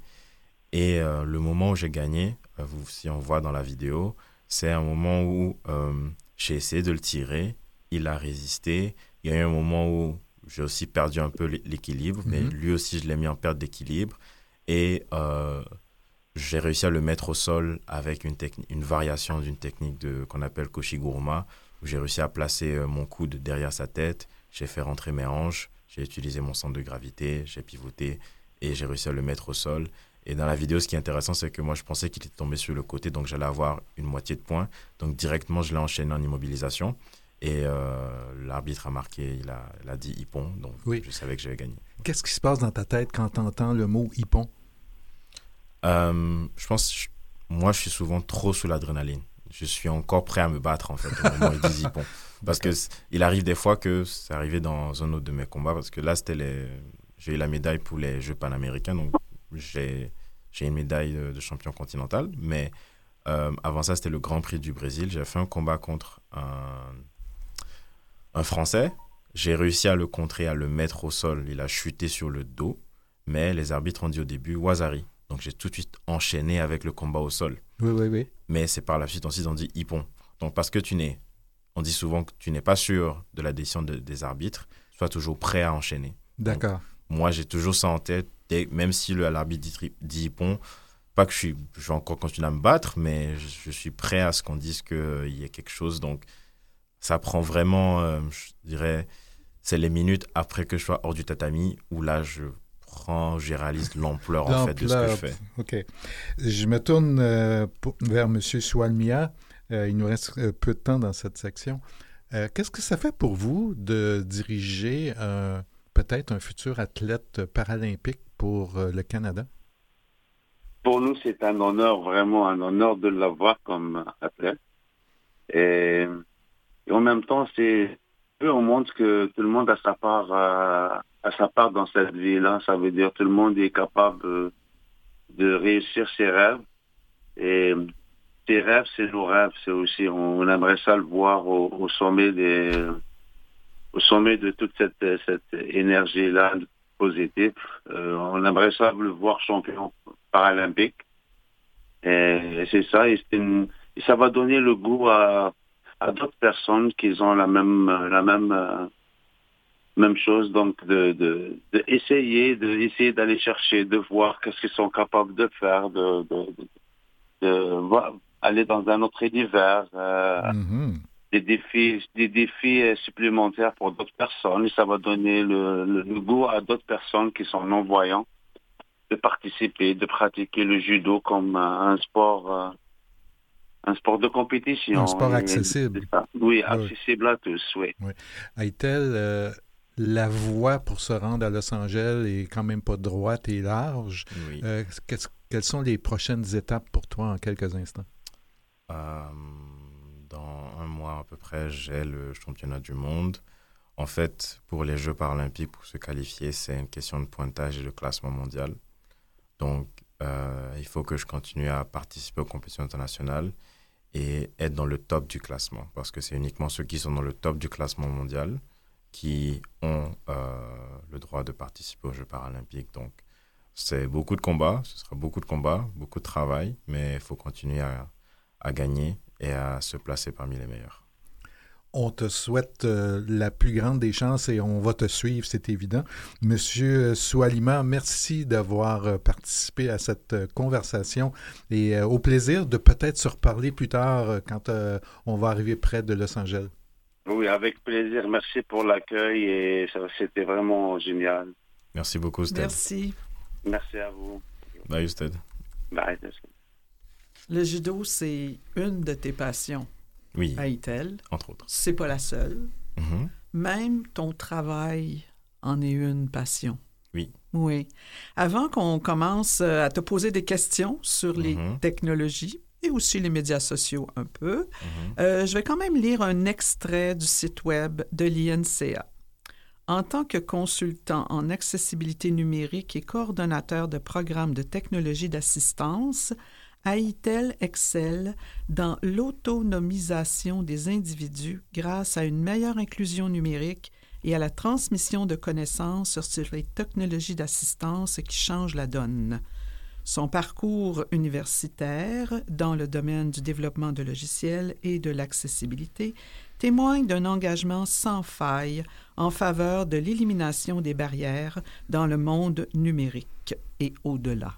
Et euh, le moment où j'ai gagné, euh, vous, si on voit dans la vidéo, c'est un moment où euh, j'ai essayé de le tirer, il a résisté. Il y a eu un moment où j'ai aussi perdu un peu l'équilibre, mais Mhm. lui aussi, je l'ai mis en perte d'équilibre. Et euh, j'ai réussi à le mettre au sol avec une, techni- une variation d'une technique de, qu'on appelle Koshiguruma, où j'ai réussi à placer euh, mon coude derrière sa tête, j'ai fait rentrer mes hanches, j'ai utilisé mon centre de gravité, j'ai pivoté et j'ai réussi à le mettre au sol. Et dans la vidéo, ce qui est intéressant, c'est que moi, je pensais qu'il était tombé sur le côté, donc j'allais avoir une moitié de point. Donc directement, je l'ai enchaîné en immobilisation. Et euh, l'arbitre a marqué, il a, il a dit ippon, donc Oui. je savais que j'avais gagné. Qu'est-ce qui se passe dans ta tête quand tu entends le mot hippon? Euh, je pense, je- moi, je suis souvent trop sous l'adrénaline. Je suis encore prêt à me battre, en fait, au moment où ils disent ippon. Parce que c- il arrive des fois que c'est arrivé dans un autre de mes combats, parce que là, c'était les... j'ai eu la médaille pour les Jeux panaméricains, donc j'ai, j'ai une médaille de, de champion continental. Mais euh, avant ça, c'était le Grand Prix du Brésil. J'ai fait un combat contre un, un Français. J'ai réussi à le contrer, à le mettre au sol. Il a chuté sur le dos. Mais les arbitres ont dit au début Wazari. Donc j'ai tout de suite enchaîné avec le combat au sol. Oui, oui, oui. Mais c'est par la suite ensuite on dit ippon. Donc parce que tu n'es, on dit souvent que tu n'es pas sûr de la décision de- des arbitres, sois toujours prêt à enchaîner. D'accord. Moi j'ai toujours ça en tête, dès- même si le, l'arbitre dit, tri- dit ippon, pas que je, suis, je vais encore continuer à me battre, mais je, je suis prêt à ce qu'on dise qu'il y ait quelque chose. Donc ça prend vraiment, euh, je dirais, c'est les minutes après que je sois hors du tatami où là je prends, je réalise l'ampleur en fait de ce que je L'ampleur. fais. OK. Je me tourne euh, pour- vers M. Soualmia. Euh, il nous reste euh, peu de temps dans cette section. Euh, qu'est-ce que ça fait pour vous de diriger euh, peut-être un futur athlète paralympique pour euh, le Canada? Pour nous, c'est un honneur, vraiment un honneur de l'avoir comme athlète. Et, et en même temps, c'est on montre que tout le monde a sa part, euh, a sa part dans cette vie-là. Ça veut dire que tout le monde est capable euh, de réussir ses rêves. Et ses rêves, c'est nos rêves. C'est aussi, on, on aimerait ça le voir au, au sommet des, au sommet de toute cette, cette énergie-là positive. Euh, on aimerait ça le voir champion paralympique. Et c'est ça, et, c'est une- et ça va donner le goût à, à d'autres personnes qui ont la même, la même, euh, même chose, donc de, de, de essayer, de essayer d'aller chercher, de voir qu'est-ce qu'ils sont capables de faire, de, de, de, de voir- aller dans un autre univers, euh, Mhm. des défis, des défis euh, supplémentaires pour d'autres personnes, et ça va donner le, le, le goût à d'autres personnes qui sont non-voyants de participer, de pratiquer le judo comme un, un sport, euh, un sport de Un compétition. sport Et accessible. c'est ça. Oui, Oui, oui. accessible à tous, oui. Oui. Aitel, euh, la voie pour se rendre à Los Angeles est quand même pas droite et large. Oui. Euh, qu'est-ce- quelles sont les prochaines étapes pour toi en quelques instants? Euh, dans un mois à peu près, j'ai le championnat du monde. En fait, pour les Jeux paralympiques, pour se qualifier, c'est une question de pointage et de classement mondial. Donc, euh, il faut que je continue à participer aux compétitions internationales et être dans le top du classement. Parce que c'est uniquement ceux qui sont dans le top du classement mondial qui ont euh, le droit de participer aux Jeux paralympiques. Donc, c'est beaucoup de combats, ce sera beaucoup de combats, beaucoup de travail, mais il faut continuer à, à gagner et à se placer parmi les meilleurs. On te souhaite euh, la plus grande des chances et on va te suivre, c'est évident. Monsieur Soualima, merci d'avoir euh, participé à cette euh, conversation et euh, au plaisir de peut-être se reparler plus tard euh, quand euh, on va arriver près de Los Angeles. Oui, avec plaisir. Merci pour l'accueil et ça, c'était vraiment génial. Merci beaucoup, Sted. Merci. Merci à vous. Bye, Sted. Bye. Le judo, c'est une de tes passions, Oui, Aitel. entre autres. C'est pas la seule. Mhm. Même ton travail en est une passion. Oui. Oui. Avant qu'on commence à te poser des questions sur les Mhm. technologies et aussi les médias sociaux un peu, Mhm. euh, je vais quand même lire un extrait du site web de l'I N C A. En tant que consultant en accessibilité numérique et coordonnateur de programmes de technologie d'assistance, Aitel excelle dans l'autonomisation des individus grâce à une meilleure inclusion numérique et à la transmission de connaissances sur les technologies d'assistance qui changent la donne. Son parcours universitaire dans le domaine du développement de logiciels et de l'accessibilité témoigne d'un engagement sans faille en faveur de l'élimination des barrières dans le monde numérique et au-delà.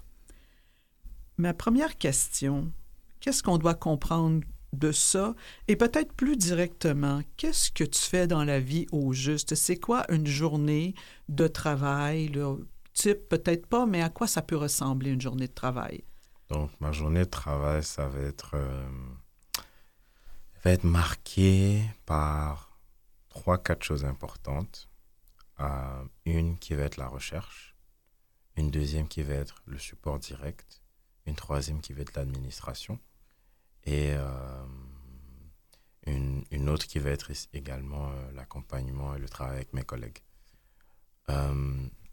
Ma première question, qu'est-ce qu'on doit comprendre de ça? Et peut-être plus directement, qu'est-ce que tu fais dans la vie au juste? C'est quoi une journée de travail, là? Type, peut-être pas, mais à quoi ça peut ressembler une journée de travail? Donc, ma journée de travail, ça va être, euh, va être marquée par trois, quatre choses importantes. Euh, une qui va être la recherche, une deuxième qui va être le support direct, une troisième qui va être l'administration et euh, une, une autre qui va être également euh, l'accompagnement et le travail avec mes collègues. Euh,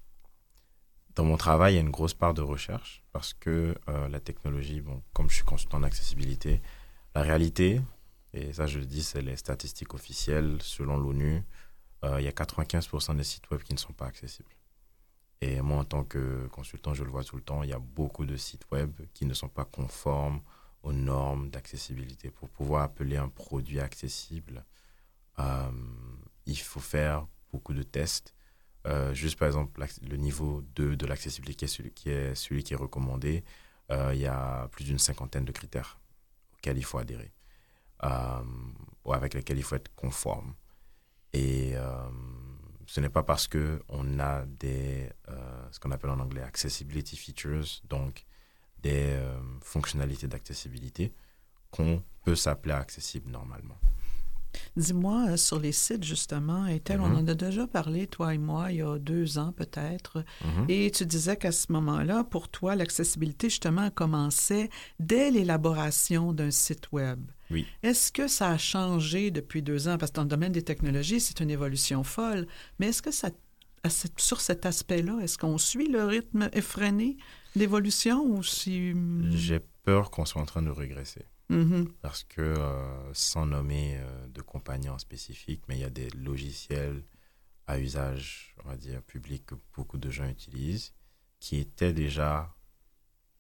Dans mon travail, il y a une grosse part de recherche parce que euh, la technologie, bon, comme je suis consultant en accessibilité, la réalité, et ça je le dis, c'est les statistiques officielles selon l'ONU, euh, il y a quatre-vingt-quinze pour cent des sites web qui ne sont pas accessibles. Et moi, en tant que consultant, je le vois tout le temps, il y a beaucoup de sites web qui ne sont pas conformes aux normes d'accessibilité. Pour pouvoir appeler un produit accessible, euh, il faut faire beaucoup de tests. Euh, juste par exemple, le niveau deux de l'accessibilité qui est celui qui est, celui qui est recommandé, euh, il y a plus d'une cinquantaine de critères auxquels il faut adhérer, euh, ou avec lesquels il faut être conforme. Et euh, ce n'est pas parce qu'on a des, euh, ce qu'on appelle en anglais accessibility features, donc des euh, fonctionnalités d'accessibilité, qu'on peut s'appeler accessible normalement. Dis-moi, euh, sur les sites, justement, Aitel, Mhm. on en a déjà parlé, toi et moi, il y a deux ans peut-être, Mhm. et tu disais qu'à ce moment-là, pour toi, l'accessibilité, justement, commençait dès l'élaboration d'un site web. Oui. Est-ce que ça a changé depuis deux ans? Parce que dans le domaine des technologies, c'est une évolution folle, mais est-ce que ça, à cette- sur cet aspect-là, est-ce qu'on suit le rythme effréné d'évolution ou si... J'ai peur qu'on soit en train de régresser. Mhm. Parce que, euh, sans nommer euh, de compagnie en spécifique, mais il y a des logiciels à usage, on va dire, public que beaucoup de gens utilisent, qui étaient déjà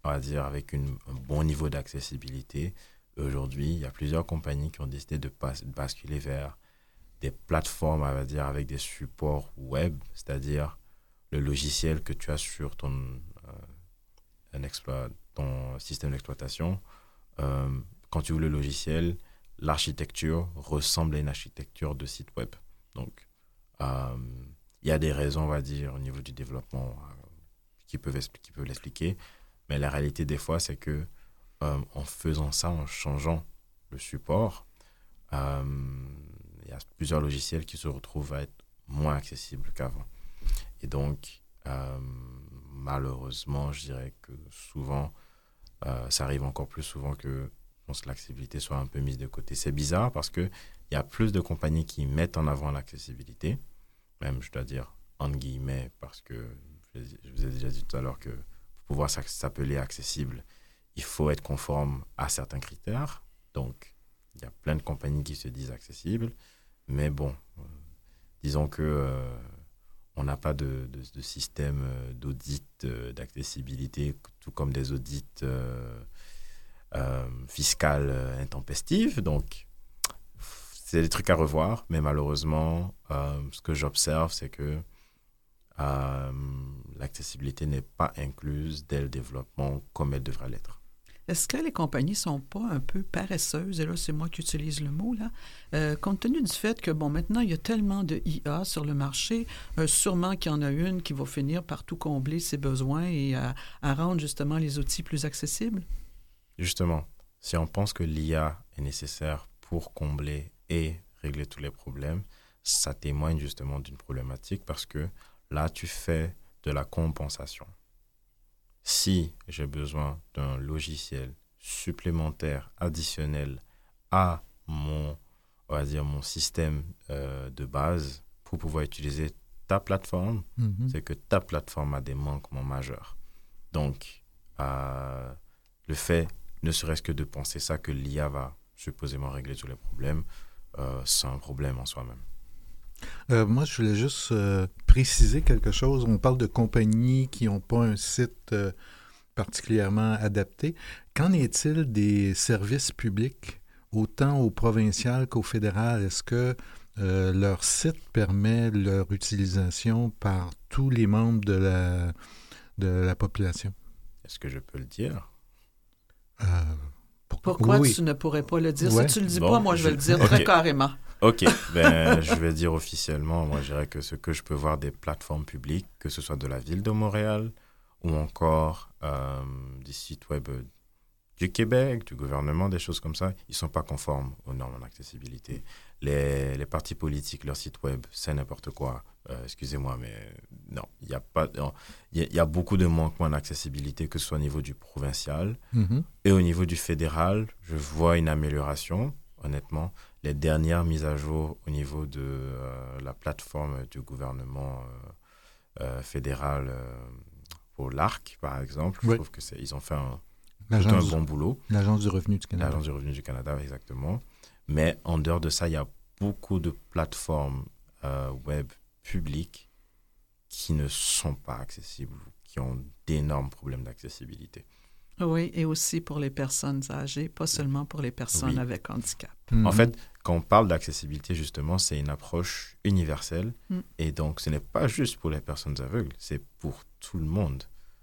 on va dire, avec une, un bon niveau d'accessibilité. Aujourd'hui, il y a plusieurs compagnies qui ont décidé de, pas, de basculer vers des plateformes, on va dire, avec des supports web, c'est-à-dire le logiciel que tu as sur ton, euh, un exploit, ton système d'exploitation. Euh, quand tu ouvres le logiciel, l'architecture ressemble à une architecture de site web. Donc, euh, il y a des raisons, on va dire, au niveau du développement euh, qui peuvent, qui peuvent l'expliquer. Mais la réalité, des fois, c'est que euh, en faisant ça, en changeant le support, euh, il y a plusieurs logiciels qui se retrouvent à être moins accessibles qu'avant. Et donc, euh, malheureusement, je dirais que souvent, euh, ça arrive encore plus souvent que l'accessibilité soit un peu mise de côté. C'est bizarre parce qu'il y a plus de compagnies qui mettent en avant l'accessibilité, même, je dois dire, entre guillemets, parce que je vous ai déjà dit tout à l'heure que pour pouvoir s'appeler accessible, il faut être conforme à certains critères. Donc, il y a plein de compagnies qui se disent accessibles, mais bon, euh, disons que euh, on n'a pas de, de, de système d'audit euh, d'accessibilité, tout comme des audits euh, euh, fiscales euh, intempestives. Donc, c'est des trucs à revoir, mais malheureusement, euh, ce que j'observe, c'est que euh, l'accessibilité n'est pas incluse dès le développement comme elle devrait l'être. Est-ce que les compagnies ne sont pas un peu paresseuses? Et là, c'est moi qui utilise le mot, là. Euh, compte tenu du fait que, bon, maintenant, il y a tellement de I A sur le marché, euh, sûrement qu'il y en a une qui va finir par tout combler ses besoins et à, à rendre, justement, les outils plus accessibles? Justement, si on pense que l'I A est nécessaire pour combler et régler tous les problèmes, ça témoigne justement d'une problématique parce que là, tu fais de la compensation. Si j'ai besoin d'un logiciel supplémentaire, additionnel à mon, on va dire, mon système euh, de base pour pouvoir utiliser ta plateforme, mm-hmm. c'est que ta plateforme a des manquements majeurs. Donc, euh, le fait, ne serait-ce que de penser ça, que l'I A va supposément régler tous les problèmes, euh, c'est un problème en soi-même. Euh, moi, je voulais juste euh, préciser quelque chose. On parle de compagnies qui n'ont pas un site euh, particulièrement adapté. Qu'en est-il des services publics, autant au provincial qu'au fédéral? Est-ce que euh, leur site permet leur utilisation par tous les membres de la, de la population? Est-ce que je peux le dire? Euh, pour... Pourquoi oui. tu ne pourrais pas le dire? Ouais. Si tu ne le dis bon, pas, moi, je vais le dire okay. très carrément. OK, ben, je vais dire officiellement, moi je dirais que ce que je peux voir des plateformes publiques, que ce soit de la ville de Montréal ou encore euh, des sites web du Québec, du gouvernement, des choses comme ça, ils ne sont pas conformes aux normes en accessibilité. Les, les partis politiques, leur site web, c'est n'importe quoi. Euh, excusez-moi, mais non, il y a pas, il y, y a beaucoup de manquements en accessibilité, que ce soit au niveau du provincial mm-hmm. et au niveau du fédéral. Je vois une amélioration, honnêtement. Les dernières mises à jour au niveau de euh, la plateforme du gouvernement euh, euh, fédéral euh, pour l'A R C, par exemple, oui. je trouve qu'ils ont fait un, un bon boulot. L'Agence du revenu du Canada. L'Agence du revenu du Canada, exactement. Mais en dehors de ça, il y a beaucoup de plateformes euh, web publiques qui ne sont pas accessibles, qui ont d'énormes problèmes d'accessibilité. Oui, et aussi pour les personnes âgées, pas seulement pour les personnes oui. avec handicap. Mm-hmm. En fait, quand on parle d'accessibilité, justement, c'est une approche universelle. Mm. Et donc, ce n'est pas juste pour les personnes aveugles, c'est pour tout le monde.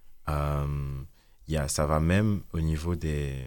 Euh, y a, ça va même au niveau des...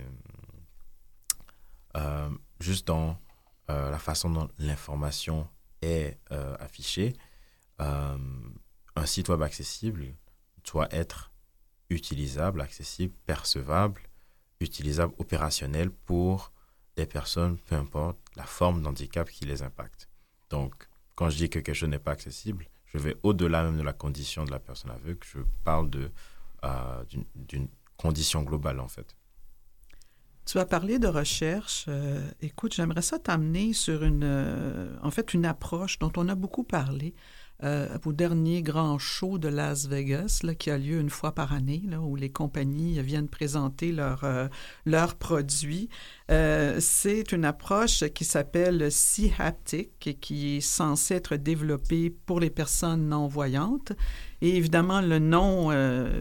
Euh, juste dans euh, la façon dont l'information est euh, affichée. Euh, un site web accessible doit être utilisable, accessible, percevable, utilisable, opérationnel pour des personnes, peu importe la forme d'handicap qui les impacte. Donc, quand je dis que quelque chose n'est pas accessible, je vais au-delà même de la condition de la personne aveugle, je parle de, euh, d'une, d'une condition globale, en fait. Tu as parlé de recherche. Euh, écoute, j'aimerais ça t'amener sur une, euh, en fait, une approche dont on a beaucoup parlé euh, au dernier grand show de Las Vegas, là, qui a lieu une fois par année, là, où les compagnies viennent présenter leur, euh, leurs produits. Euh, c'est une approche qui s'appelle C-Haptic et qui est censée être développée pour les personnes non-voyantes. Et évidemment, le nom, euh,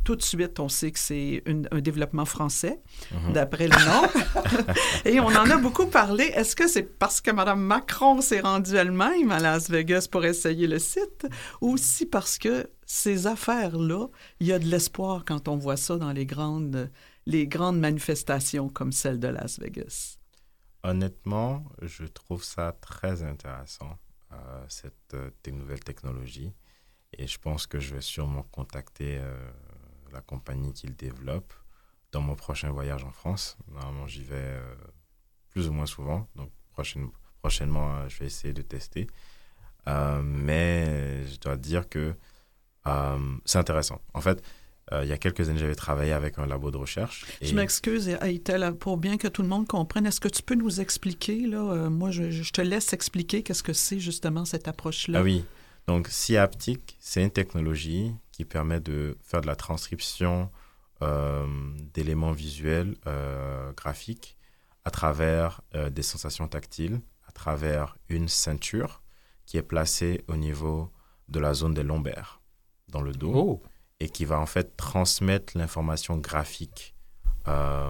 tout de suite, on sait que c'est une, un développement français, Mhm. d'après le nom. Et on en a beaucoup parlé. Est-ce que c'est parce que Mme Macron s'est rendue elle-même à Las Vegas pour essayer le site, ou aussi parce que ces affaires-là, il y a de l'espoir quand on voit ça dans les grandes, les grandes manifestations comme celle de Las Vegas? Honnêtement, je trouve ça très intéressant, euh, cette euh, te- nouvelle technologie. Et je pense que je vais sûrement contacter euh, la compagnie qui le développe dans mon prochain voyage en France. Normalement, j'y vais euh, plus ou moins souvent. Donc, prochaine- prochainement, euh, je vais essayer de tester. Euh, mais je dois dire que euh, c'est intéressant. En fait, euh, il y a quelques années, j'avais travaillé avec un labo de recherche. Je et- m'excuse, Aïtel, pour bien que tout le monde comprenne, est-ce que tu peux nous expliquer, là, euh, moi, je, je te laisse expliquer qu'est-ce que c'est justement cette approche-là. Ah oui, donc Synaptic, c'est une technologie qui permet de faire de la transcription euh, d'éléments visuels, euh, graphiques, à travers euh, des sensations tactiles, à travers une ceinture qui est placée au niveau de la zone des lombaires, dans le dos, Oh! et qui va en fait transmettre l'information graphique euh,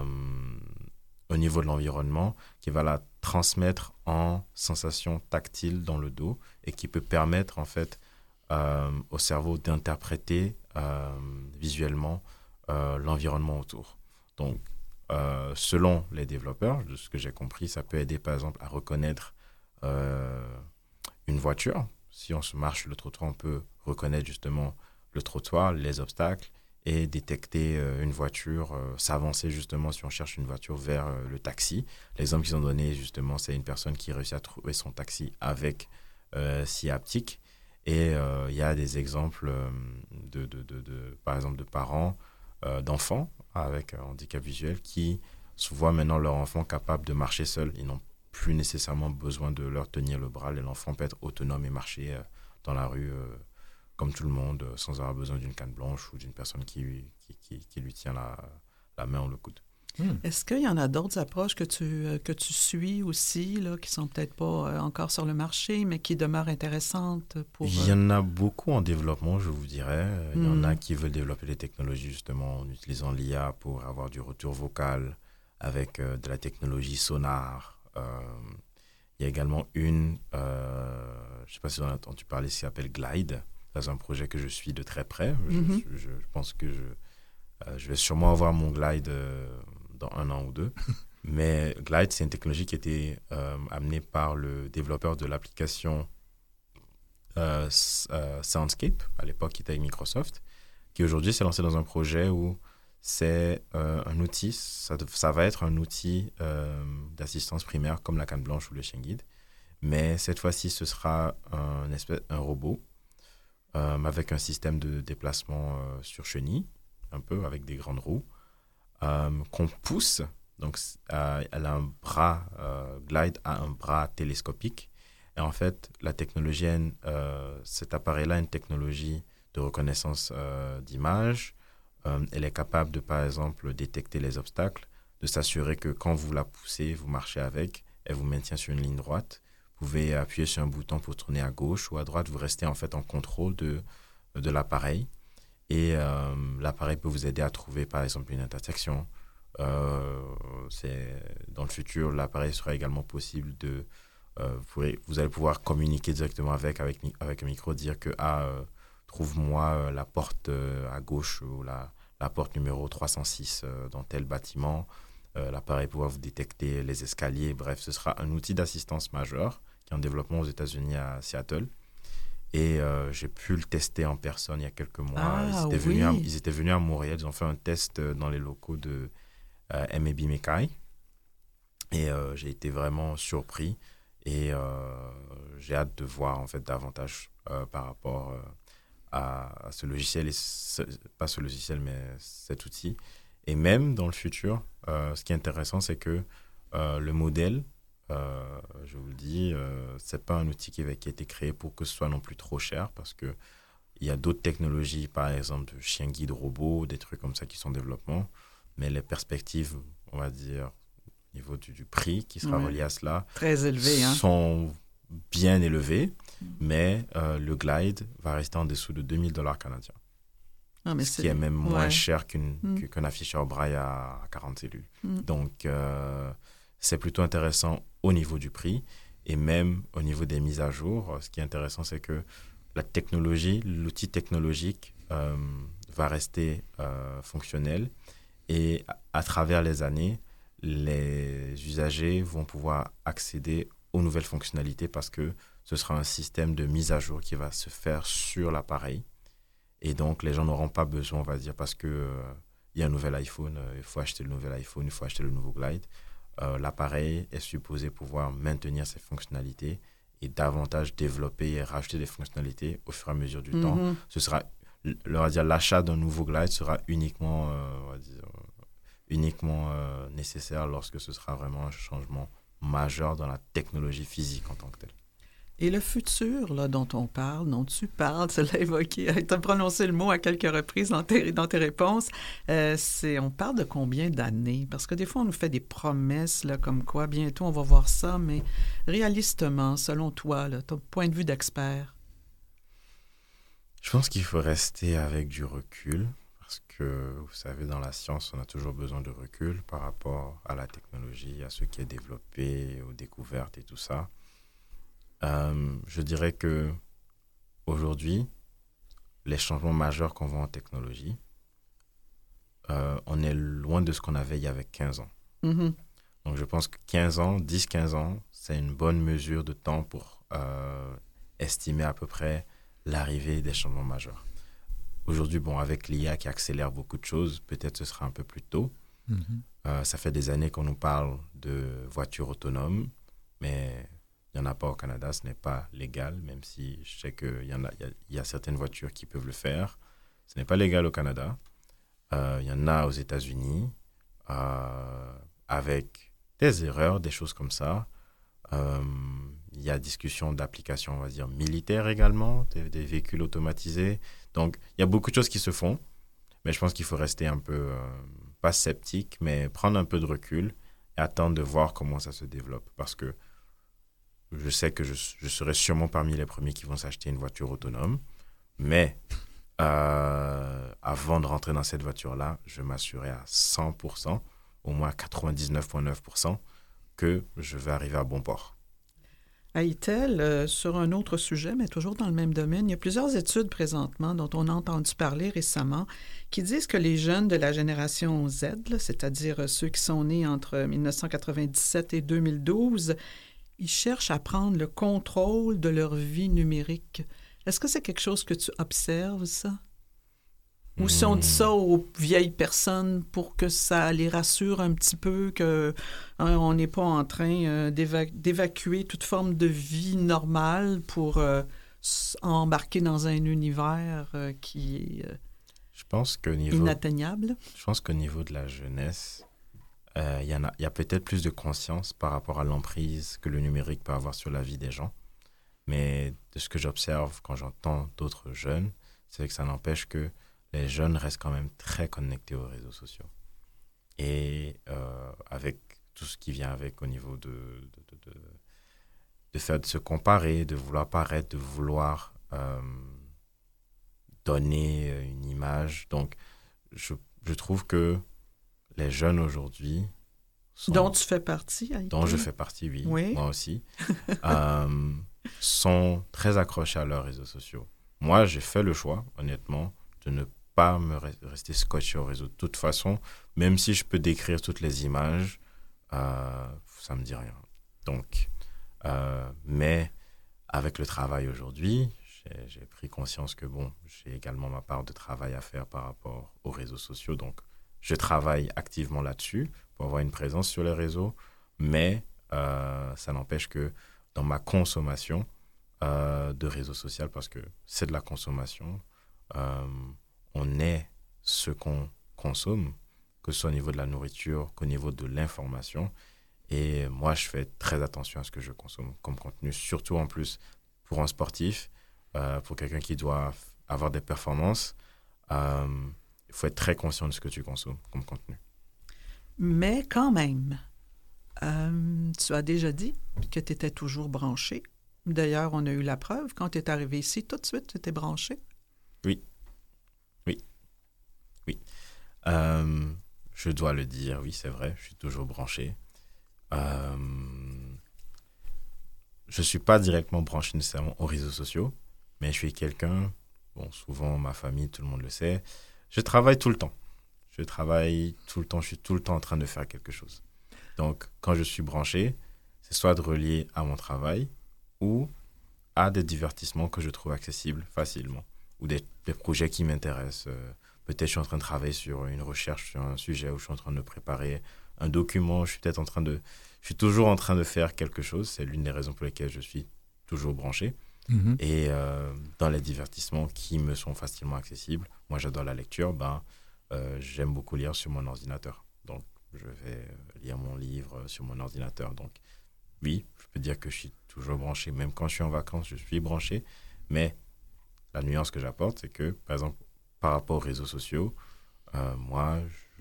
au niveau de l'environnement, qui va la transmettre en sensation tactile dans le dos et qui peut permettre en fait euh, au cerveau d'interpréter euh, visuellement euh, l'environnement autour. Donc, euh, selon les développeurs, de ce que j'ai compris, ça peut aider par exemple à reconnaître euh, une voiture. Si on se marche sur le trottoir, on peut reconnaître justement le trottoir, les obstacles et détecter euh, une voiture, euh, s'avancer justement si on cherche une voiture vers euh, le taxi. L'exemple qu'ils ont donné justement, c'est une personne qui réussit à trouver son taxi avec euh, Synaptic. Et euh, il y a des exemples euh, de, de, de, de, par exemple, de parents, euh, d'enfants avec un handicap visuel qui se voient maintenant leur enfant capable de marcher seul. Ils n'ont plus nécessairement besoin de leur tenir le bras. L'enfant peut être autonome et marcher euh, dans la rue euh, comme tout le monde, euh, sans avoir besoin d'une canne blanche ou d'une personne qui, qui, qui, qui lui tient la, la main ou le coude. Hmm. Est-ce qu'il y en a d'autres approches que tu, euh, que tu suis aussi, là, qui sont peut-être pas euh, encore sur le marché, mais qui demeurent intéressantes pour... Il y en a beaucoup en développement, je vous dirais. Il y en Mm. a qui veulent développer des technologies justement en utilisant l'I A pour avoir du retour vocal avec euh, de la technologie sonar. Euh, il y a également une, euh, je ne sais pas si on a entendu parler, qui s'appelle Glide. C'est un projet que je suis de très près. Je, Mhm. je, je pense que je, euh, je vais sûrement avoir mon Glide euh, dans un an ou deux. Mais Glide, c'est une technologie qui a été euh, amenée par le développeur de l'application euh, S- euh, Soundscape, à l'époque qui était avec Microsoft, qui aujourd'hui s'est lancé dans un projet où c'est euh, un outil, ça, dev- ça va être un outil euh, d'assistance primaire comme la canne blanche ou le chien guide. Mais cette fois-ci, ce sera un, espèce, un robot euh, avec un système de déplacement euh, sur chenille, un peu avec des grandes roues, euh, qu'on pousse. Donc, c- euh, elle a un bras, euh, Glide a un bras télescopique. Et en fait, la technologie, euh, cet appareil-là a une technologie de reconnaissance euh, d'image. Euh, elle est capable de, par exemple, détecter les obstacles, de s'assurer que quand vous la poussez, vous marchez avec, elle vous maintient sur une ligne droite. Vous pouvez appuyer sur un bouton pour tourner à gauche ou à droite. Vous restez en fait en contrôle de, de l'appareil. Et euh, l'appareil peut vous aider à trouver, par exemple, une intersection. Euh, c'est, dans le futur, l'appareil sera également possible de... Euh, vous, pourrez, vous allez pouvoir communiquer directement avec, avec, avec un micro, dire que ah, euh, trouve-moi euh, la porte euh, à gauche ou la, la porte numéro trois cent six euh, dans tel bâtiment. Euh, l'appareil pourra vous détecter les escaliers. Bref, ce sera un outil d'assistance majeur qui est en développement aux États-Unis à Seattle. Et euh, j'ai pu le tester en personne il y a quelques mois. Ah, ils, étaient oui. venus à, ils étaient venus à Montréal. Ils ont fait un test euh, dans les locaux de euh, M A B Mekai. Et euh, j'ai été vraiment surpris. Et euh, j'ai hâte de voir en fait davantage euh, par rapport euh, à, à ce logiciel, et ce, pas ce logiciel, mais cet outil. Et même dans le futur, euh, ce qui est intéressant, c'est que euh, le modèle, euh, je vous le dis, euh, c'est pas un outil qui, qui a été créé pour que ce soit non plus trop cher, parce que il y a d'autres technologies, par exemple, de chien guide robot, des trucs comme ça qui sont en développement, mais les perspectives, on va dire, au niveau du, du prix qui sera Ouais. relié à cela, Très élevé, hein? sont bien élevés, mais euh, le Glide va rester en dessous de deux mille dollars canadiens. Ah, mais ce c'est... qui est même moins ouais. cher qu'une, Mm. qu'un afficheur braille à quarante cellules. Mm. Donc, euh, c'est plutôt intéressant au niveau du prix et même au niveau des mises à jour. Ce qui est intéressant, c'est que la technologie, l'outil technologique euh, va rester euh, fonctionnel et à, à travers les années, les usagers vont pouvoir accéder aux nouvelles fonctionnalités parce que ce sera un système de mise à jour qui va se faire sur l'appareil. Et donc, les gens n'auront pas besoin, on va dire, parce qu'il euh, y a un nouvel iPhone, euh, il faut acheter le nouvel iPhone, il faut acheter le nouveau Glide. Euh, l'appareil est supposé pouvoir maintenir ses fonctionnalités et davantage développer et rajouter des fonctionnalités au fur et à mesure du Mm-hmm. temps. Ce sera, on va dire, l'achat d'un nouveau Glide sera uniquement, euh, on va dire, uniquement euh, nécessaire lorsque ce sera vraiment un changement majeur dans la technologie physique en tant que telle. Et le futur là, dont on parle, dont tu parles, tu l'as évoqué, tu as prononcé le mot à quelques reprises dans tes, dans tes réponses, euh, c'est, on parle de combien d'années? Parce que des fois, on nous fait des promesses, là, comme quoi, bientôt, on va voir ça, mais réalistement, selon toi, là, ton point de vue d'expert. Je pense qu'il faut rester avec du recul, parce que, vous savez, dans la science, on a toujours besoin de recul par rapport à la technologie, à ce qui est développé, aux découvertes et tout ça. Euh, je dirais que aujourd'hui, les changements majeurs qu'on voit en technologie, euh, on est loin de ce qu'on avait il y avait quinze ans. Mm-hmm. Donc, je pense que quinze ans, dix quinze ans, c'est une bonne mesure de temps pour euh, estimer à peu près l'arrivée des changements majeurs. Aujourd'hui, bon, avec l'I A qui accélère beaucoup de choses, peut-être ce sera un peu plus tôt. Mm-hmm. Euh, ça fait des années qu'on nous parle de voitures autonomes, mais il n'y en a pas au Canada, ce n'est pas légal, même si je sais qu'il y en a, il y a, il y a certaines voitures qui peuvent le faire. Ce n'est pas légal au Canada. Euh, il y en a aux États-Unis, euh, avec des erreurs, des choses comme ça. Euh, il y a discussion d'applications, on va dire, militaires également, des, des véhicules automatisés. Donc, il y a beaucoup de choses qui se font, mais je pense qu'il faut rester un peu, euh, pas sceptique, mais prendre un peu de recul et attendre de voir comment ça se développe. Parce que je sais que je, je serai sûrement parmi les premiers qui vont s'acheter une voiture autonome, mais euh, avant de rentrer dans cette voiture-là, je m'assurais à cent pour cent, au moins quatre-vingt-dix-neuf virgule neuf pour cent, que je vais arriver à bon port. À Itel, euh, sur un autre sujet, mais toujours dans le même domaine, il y a plusieurs études présentement dont on a entendu parler récemment qui disent que les jeunes de la génération Z, là, c'est-à-dire ceux qui sont nés entre dix-neuf cent quatre-vingt-dix-sept et deux mille douze, ils cherchent à prendre le contrôle de leur vie numérique. Est-ce que c'est quelque chose que tu observes, ça? Ou mmh. si on dit ça aux vieilles personnes pour que ça les rassure un petit peu que hein, on n'est pas en train euh, d'éva- d'évacuer toute forme de vie normale pour euh, embarquer dans un univers euh, qui est euh, je pense que niveau, inatteignable? Je pense qu'au niveau de la jeunesse, il euh, y, y a peut-être plus de conscience par rapport à l'emprise que le numérique peut avoir sur la vie des gens. Mais de ce que j'observe quand j'entends d'autres jeunes, c'est que ça n'empêche que les jeunes restent quand même très connectés aux réseaux sociaux. Et euh, avec tout ce qui vient avec au niveau de, de, de, de, de faire de se comparer, de vouloir paraître, de vouloir euh, donner une image. Donc, je, je trouve que les jeunes aujourd'hui... Sont, dont tu fais partie, Aïté. Dont je fais partie, oui, oui. moi aussi, euh, sont très accrochés à leurs réseaux sociaux. Moi, j'ai fait le choix, honnêtement, de ne pas me re- rester scotché au réseau. De toute façon, même si je peux décrire toutes les images, euh, ça ne me dit rien. Donc, euh, mais avec le travail aujourd'hui, j'ai, j'ai pris conscience que, bon, j'ai également ma part de travail à faire par rapport aux réseaux sociaux. Donc, je travaille activement là-dessus pour avoir une présence sur les réseaux, mais euh, ça n'empêche que dans ma consommation euh, de réseaux sociaux, parce que c'est de la consommation, euh, on est ce qu'on consomme, que ce soit au niveau de la nourriture qu'au niveau de l'information. Et moi, je fais très attention à ce que je consomme comme contenu, surtout en plus pour un sportif, euh, pour quelqu'un qui doit avoir des performances. Euh, il faut être très conscient de ce que tu consommes comme contenu. Mais quand même, euh, tu as déjà dit que tu étais toujours branché. D'ailleurs, on a eu la preuve. Quand tu es arrivé ici, tout de suite, tu étais branché. Oui. Oui. Euh, je dois le dire, oui, c'est vrai, je suis toujours branché. Euh, je ne suis pas directement branché nécessairement aux réseaux sociaux, mais je suis quelqu'un, bon, souvent ma famille, tout le monde le sait, je travaille tout le temps. Je travaille tout le temps, je suis tout le temps en train de faire quelque chose. Donc, quand je suis branché, c'est soit de relier à mon travail ou à des divertissements que je trouve accessibles facilement ou des, des projets qui m'intéressent. Euh, peut-être je suis en train de travailler sur une recherche sur un sujet ou je suis en train de préparer un document, je suis peut-être en train de... Je suis toujours en train de faire quelque chose. C'est l'une des raisons pour lesquelles je suis toujours branché. Mm-hmm. Et euh, dans les divertissements qui me sont facilement accessibles, moi j'adore la lecture, ben, euh, j'aime beaucoup lire sur mon ordinateur. Donc je vais lire mon livre sur mon ordinateur. Donc oui, je peux dire que je suis toujours branché. Même quand je suis en vacances, je suis branché. Mais la nuance que j'apporte, c'est que, par exemple, par rapport aux réseaux sociaux, euh, moi, je,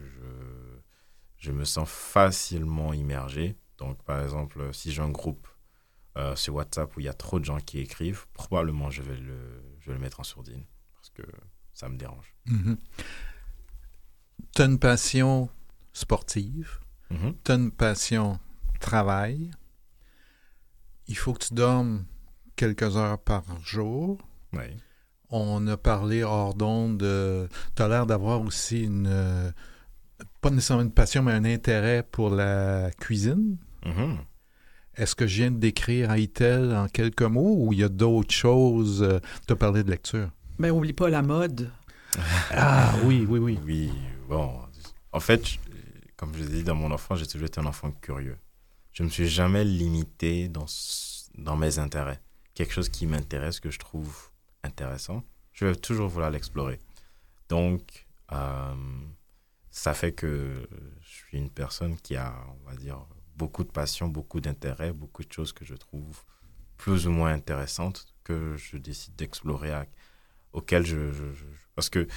je me sens facilement immergé. Donc, par exemple, si j'ai un groupe euh, sur WhatsApp où il y a trop de gens qui écrivent, probablement je vais le, je vais le mettre en sourdine parce que ça me dérange. Mm-hmm. Tu as une passion sportive, Mm-hmm. tu as une passion travail. Il faut que tu dormes quelques heures par jour. Oui. On a parlé hors d'onde. Euh, tu as l'air d'avoir aussi une... Euh, pas nécessairement une passion, mais un intérêt pour la cuisine. Mm-hmm. Est-ce que je viens de décrire Aïtel en quelques mots ou il y a d'autres choses? Euh, tu as parlé de lecture. Ben, oublie pas la mode. Ah oui, oui, oui. Oui, bon. En fait, je- comme je l'ai dit dans mon enfance, j'ai toujours été un enfant curieux. Je ne me suis jamais limité dans, ce- dans mes intérêts. Quelque chose qui m'intéresse, que je trouve intéressant, je vais toujours vouloir l'explorer. Donc, euh, ça fait que je suis une personne qui a, on va dire, beaucoup de passion, beaucoup d'intérêt, beaucoup de choses que je trouve plus ou moins intéressantes, que je décide d'explorer, à- auxquelles je, je- je- Parce que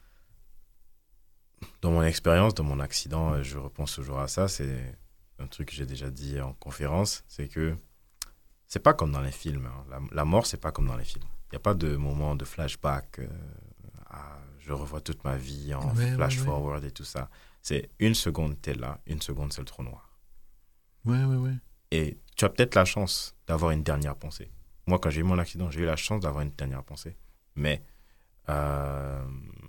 dans mon expérience, dans mon accident, euh, je repense toujours à ça, c'est un truc que j'ai déjà dit en conférence, c'est que c'est pas comme dans les films. Hein. La, la mort, c'est pas comme dans les films. Il n'y a pas de moment de flashback, euh, à- je revois toute ma vie en Ouais, flash ouais, ouais. forward et tout ça. C'est une seconde, t'es là, une seconde, c'est le trou noir. Oui, oui, oui. Et tu as peut-être la chance d'avoir une dernière pensée. Moi, quand j'ai eu mon accident, j'ai eu la chance d'avoir une dernière pensée. Mais euh,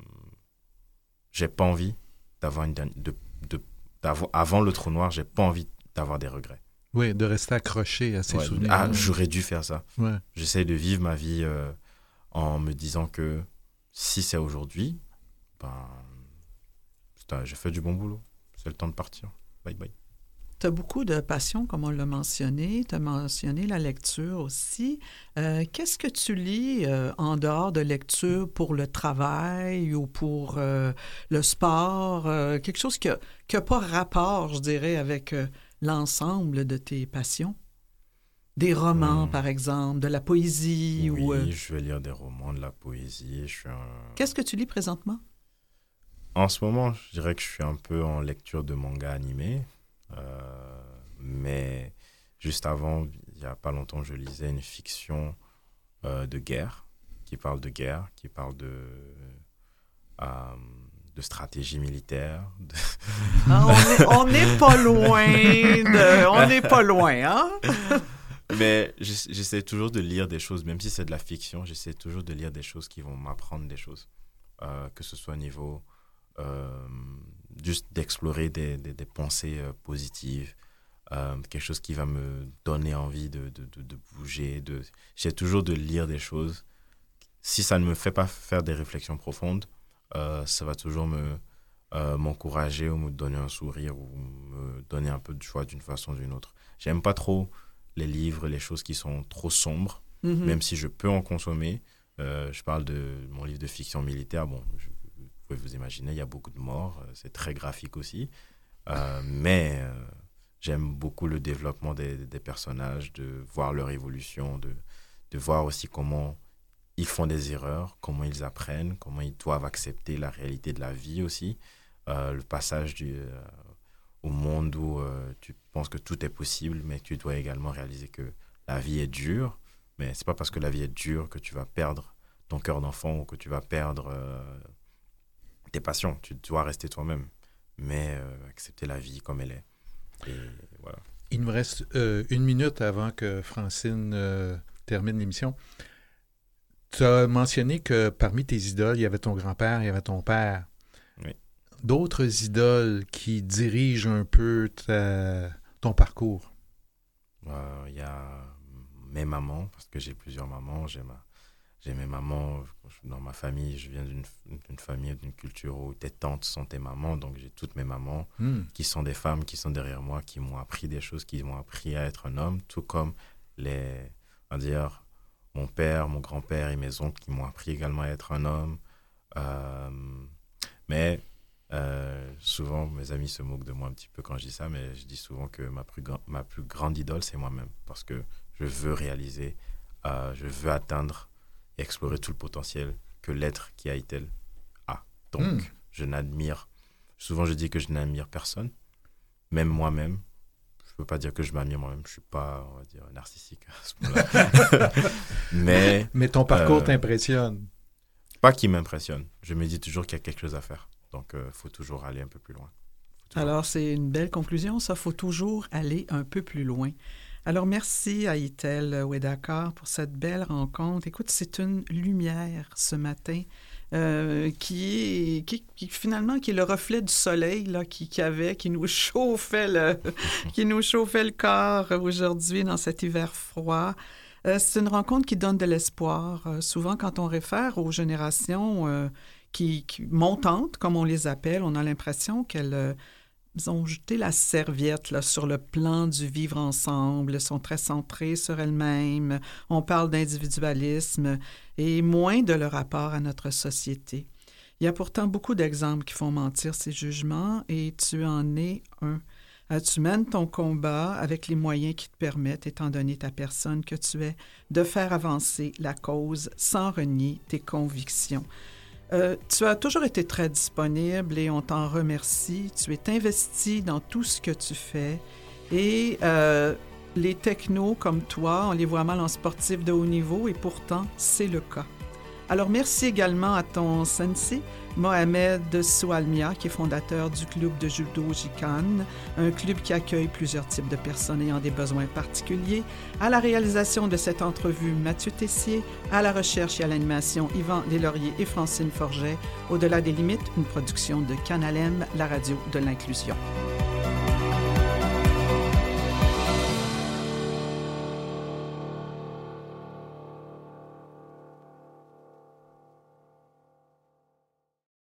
j'ai pas envie d'avoir une dernière... De, de, d'avoir, avant le trou noir, j'ai pas envie d'avoir des regrets. Oui, de rester accroché à ses Ouais, souvenirs. ah, j'aurais dû faire ça. Ouais. J'essaie de vivre ma vie euh, en me disant que si c'est aujourd'hui, ben, putain, j'ai fait du bon boulot. C'est le temps de partir. Bye bye. Tu as beaucoup de passion, comme on l'a mentionné. Tu as mentionné la lecture aussi. Euh, qu'est-ce que tu lis euh, en dehors de lecture pour le travail ou pour euh, le sport? Euh, quelque chose qui n'a pas rapport, je dirais, avec euh, l'ensemble de tes passions? Des romans, Hmm. par exemple, de la poésie? Oui, ou euh, je vais lire des romans, de la poésie. Je suis un... Qu'est-ce que tu lis présentement? En ce moment, je dirais que je suis un peu en lecture de manga animé. Euh, mais juste avant, il n'y a pas longtemps, je lisais une fiction euh, de guerre, qui parle de guerre, qui parle de, euh, de stratégie militaire. de- Ah, on est- on n'est pas loin de... On n'est pas loin, hein? Mais j'essa- j'essaie toujours de lire des choses, même si c'est de la fiction, j'essaie toujours de lire des choses qui vont m'apprendre des choses. Euh, que ce soit au niveau euh, juste d'explorer des, des, des pensées euh, positives, euh, quelque chose qui va me donner envie de, de, de, de bouger. De... J'essaie toujours de lire des choses. Si ça ne me fait pas faire des réflexions profondes, euh, ça va toujours me, euh, m'encourager ou me donner un sourire ou me donner un peu de joie d'une façon ou d'une autre. J'aime pas trop les livres, les choses qui sont trop sombres, Mhm. même si je peux en consommer. Euh, je parle de mon livre de fiction militaire. Bon, je, vous pouvez vous imaginer, il y a beaucoup de morts. euh, C'est très graphique aussi. Euh, mais euh, j'aime beaucoup le développement des, des personnages, de voir leur évolution, de, de voir aussi comment ils font des erreurs, comment ils apprennent, comment ils doivent accepter la réalité de la vie aussi. Euh, le passage du, euh, au monde où euh, tu penses que tout est possible, mais tu dois également réaliser que la vie est dure. Mais c'est pas parce que la vie est dure que tu vas perdre ton cœur d'enfant ou que tu vas perdre euh, tes passions. Tu dois rester toi-même, mais euh, accepter la vie comme elle est. Et voilà. Il nous reste euh, une minute avant que Francine euh, termine l'émission. Tu as mentionné que parmi tes idoles, il y avait ton grand-père, il y avait ton père. Oui. D'autres idoles qui dirigent un peu ta, ton parcours? Euh, Il y a mes mamans, parce que j'ai plusieurs mamans. J'ai, ma, j'ai mes mamans, dans ma famille, je viens d'une, d'une famille, d'une culture où tes tantes sont tes mamans, donc j'ai toutes mes mamans Mm. qui sont des femmes, qui sont derrière moi, qui m'ont appris des choses, qui m'ont appris à être un homme, tout comme les, on va dire, mon père, mon grand-père et mes oncles qui m'ont appris également à être un homme. Euh, mais euh, souvent, mes amis se moquent de moi un petit peu quand je dis ça, mais je dis souvent que ma plus, grand, ma plus grande idole, c'est moi-même, parce que je veux réaliser, euh, je veux atteindre et explorer tout le potentiel que l'être qui a été a. Donc, Mm. je n'admire, souvent je dis que je n'admire personne, même moi-même. Je ne peux pas dire que je m'admire moi-même, je ne suis pas, on va dire, narcissique à ce point-là. Mais Mais ton parcours Euh, t'impressionne. pas qu'il m'impressionne. Je me dis toujours qu'il y a quelque chose à faire. Donc, il euh, faut toujours aller un peu plus loin. Faut toujours- Alors, c'est une belle conclusion, ça. Faut toujours aller un peu plus loin. Alors, merci à Itel Wedakar pour cette belle rencontre. Écoute, c'est une lumière ce matin euh, qui est qui, qui, finalement qui est le reflet du soleil là, qui, qui avait, qui nous chauffait le, qui nous chauffait le corps aujourd'hui dans cet hiver froid. Euh, c'est une rencontre qui donne de l'espoir. Euh, souvent, quand on réfère aux générations euh, qui, qui montantes, comme on les appelle, on a l'impression qu'elles euh, ils ont jeté la serviette là, sur le plan du vivre ensemble, sont très centrées sur elles-mêmes, on parle d'individualisme et moins de leur rapport à notre société. Il y a pourtant beaucoup d'exemples qui font mentir ces jugements et tu en es un. Euh, Tu mènes ton combat avec les moyens qui te permettent, étant donné ta personne que tu es, de faire avancer la cause sans renier tes convictions. Euh, tu as toujours été très disponible et on t'en remercie. Tu es investi dans tout ce que tu fais et euh, les technos comme toi, on les voit mal en sportif de haut niveau et pourtant, c'est le cas. Alors, merci également à ton sensei, Mohamed Soualmia, qui est fondateur du club de judo Jikan, un club qui accueille plusieurs types de personnes ayant des besoins particuliers. À la réalisation de cette entrevue, Mathieu Tessier, à la recherche et à l'animation, Yvan Deslauriers et Francine Forget. Au-delà des limites, une production de Canal M, la radio de l'inclusion.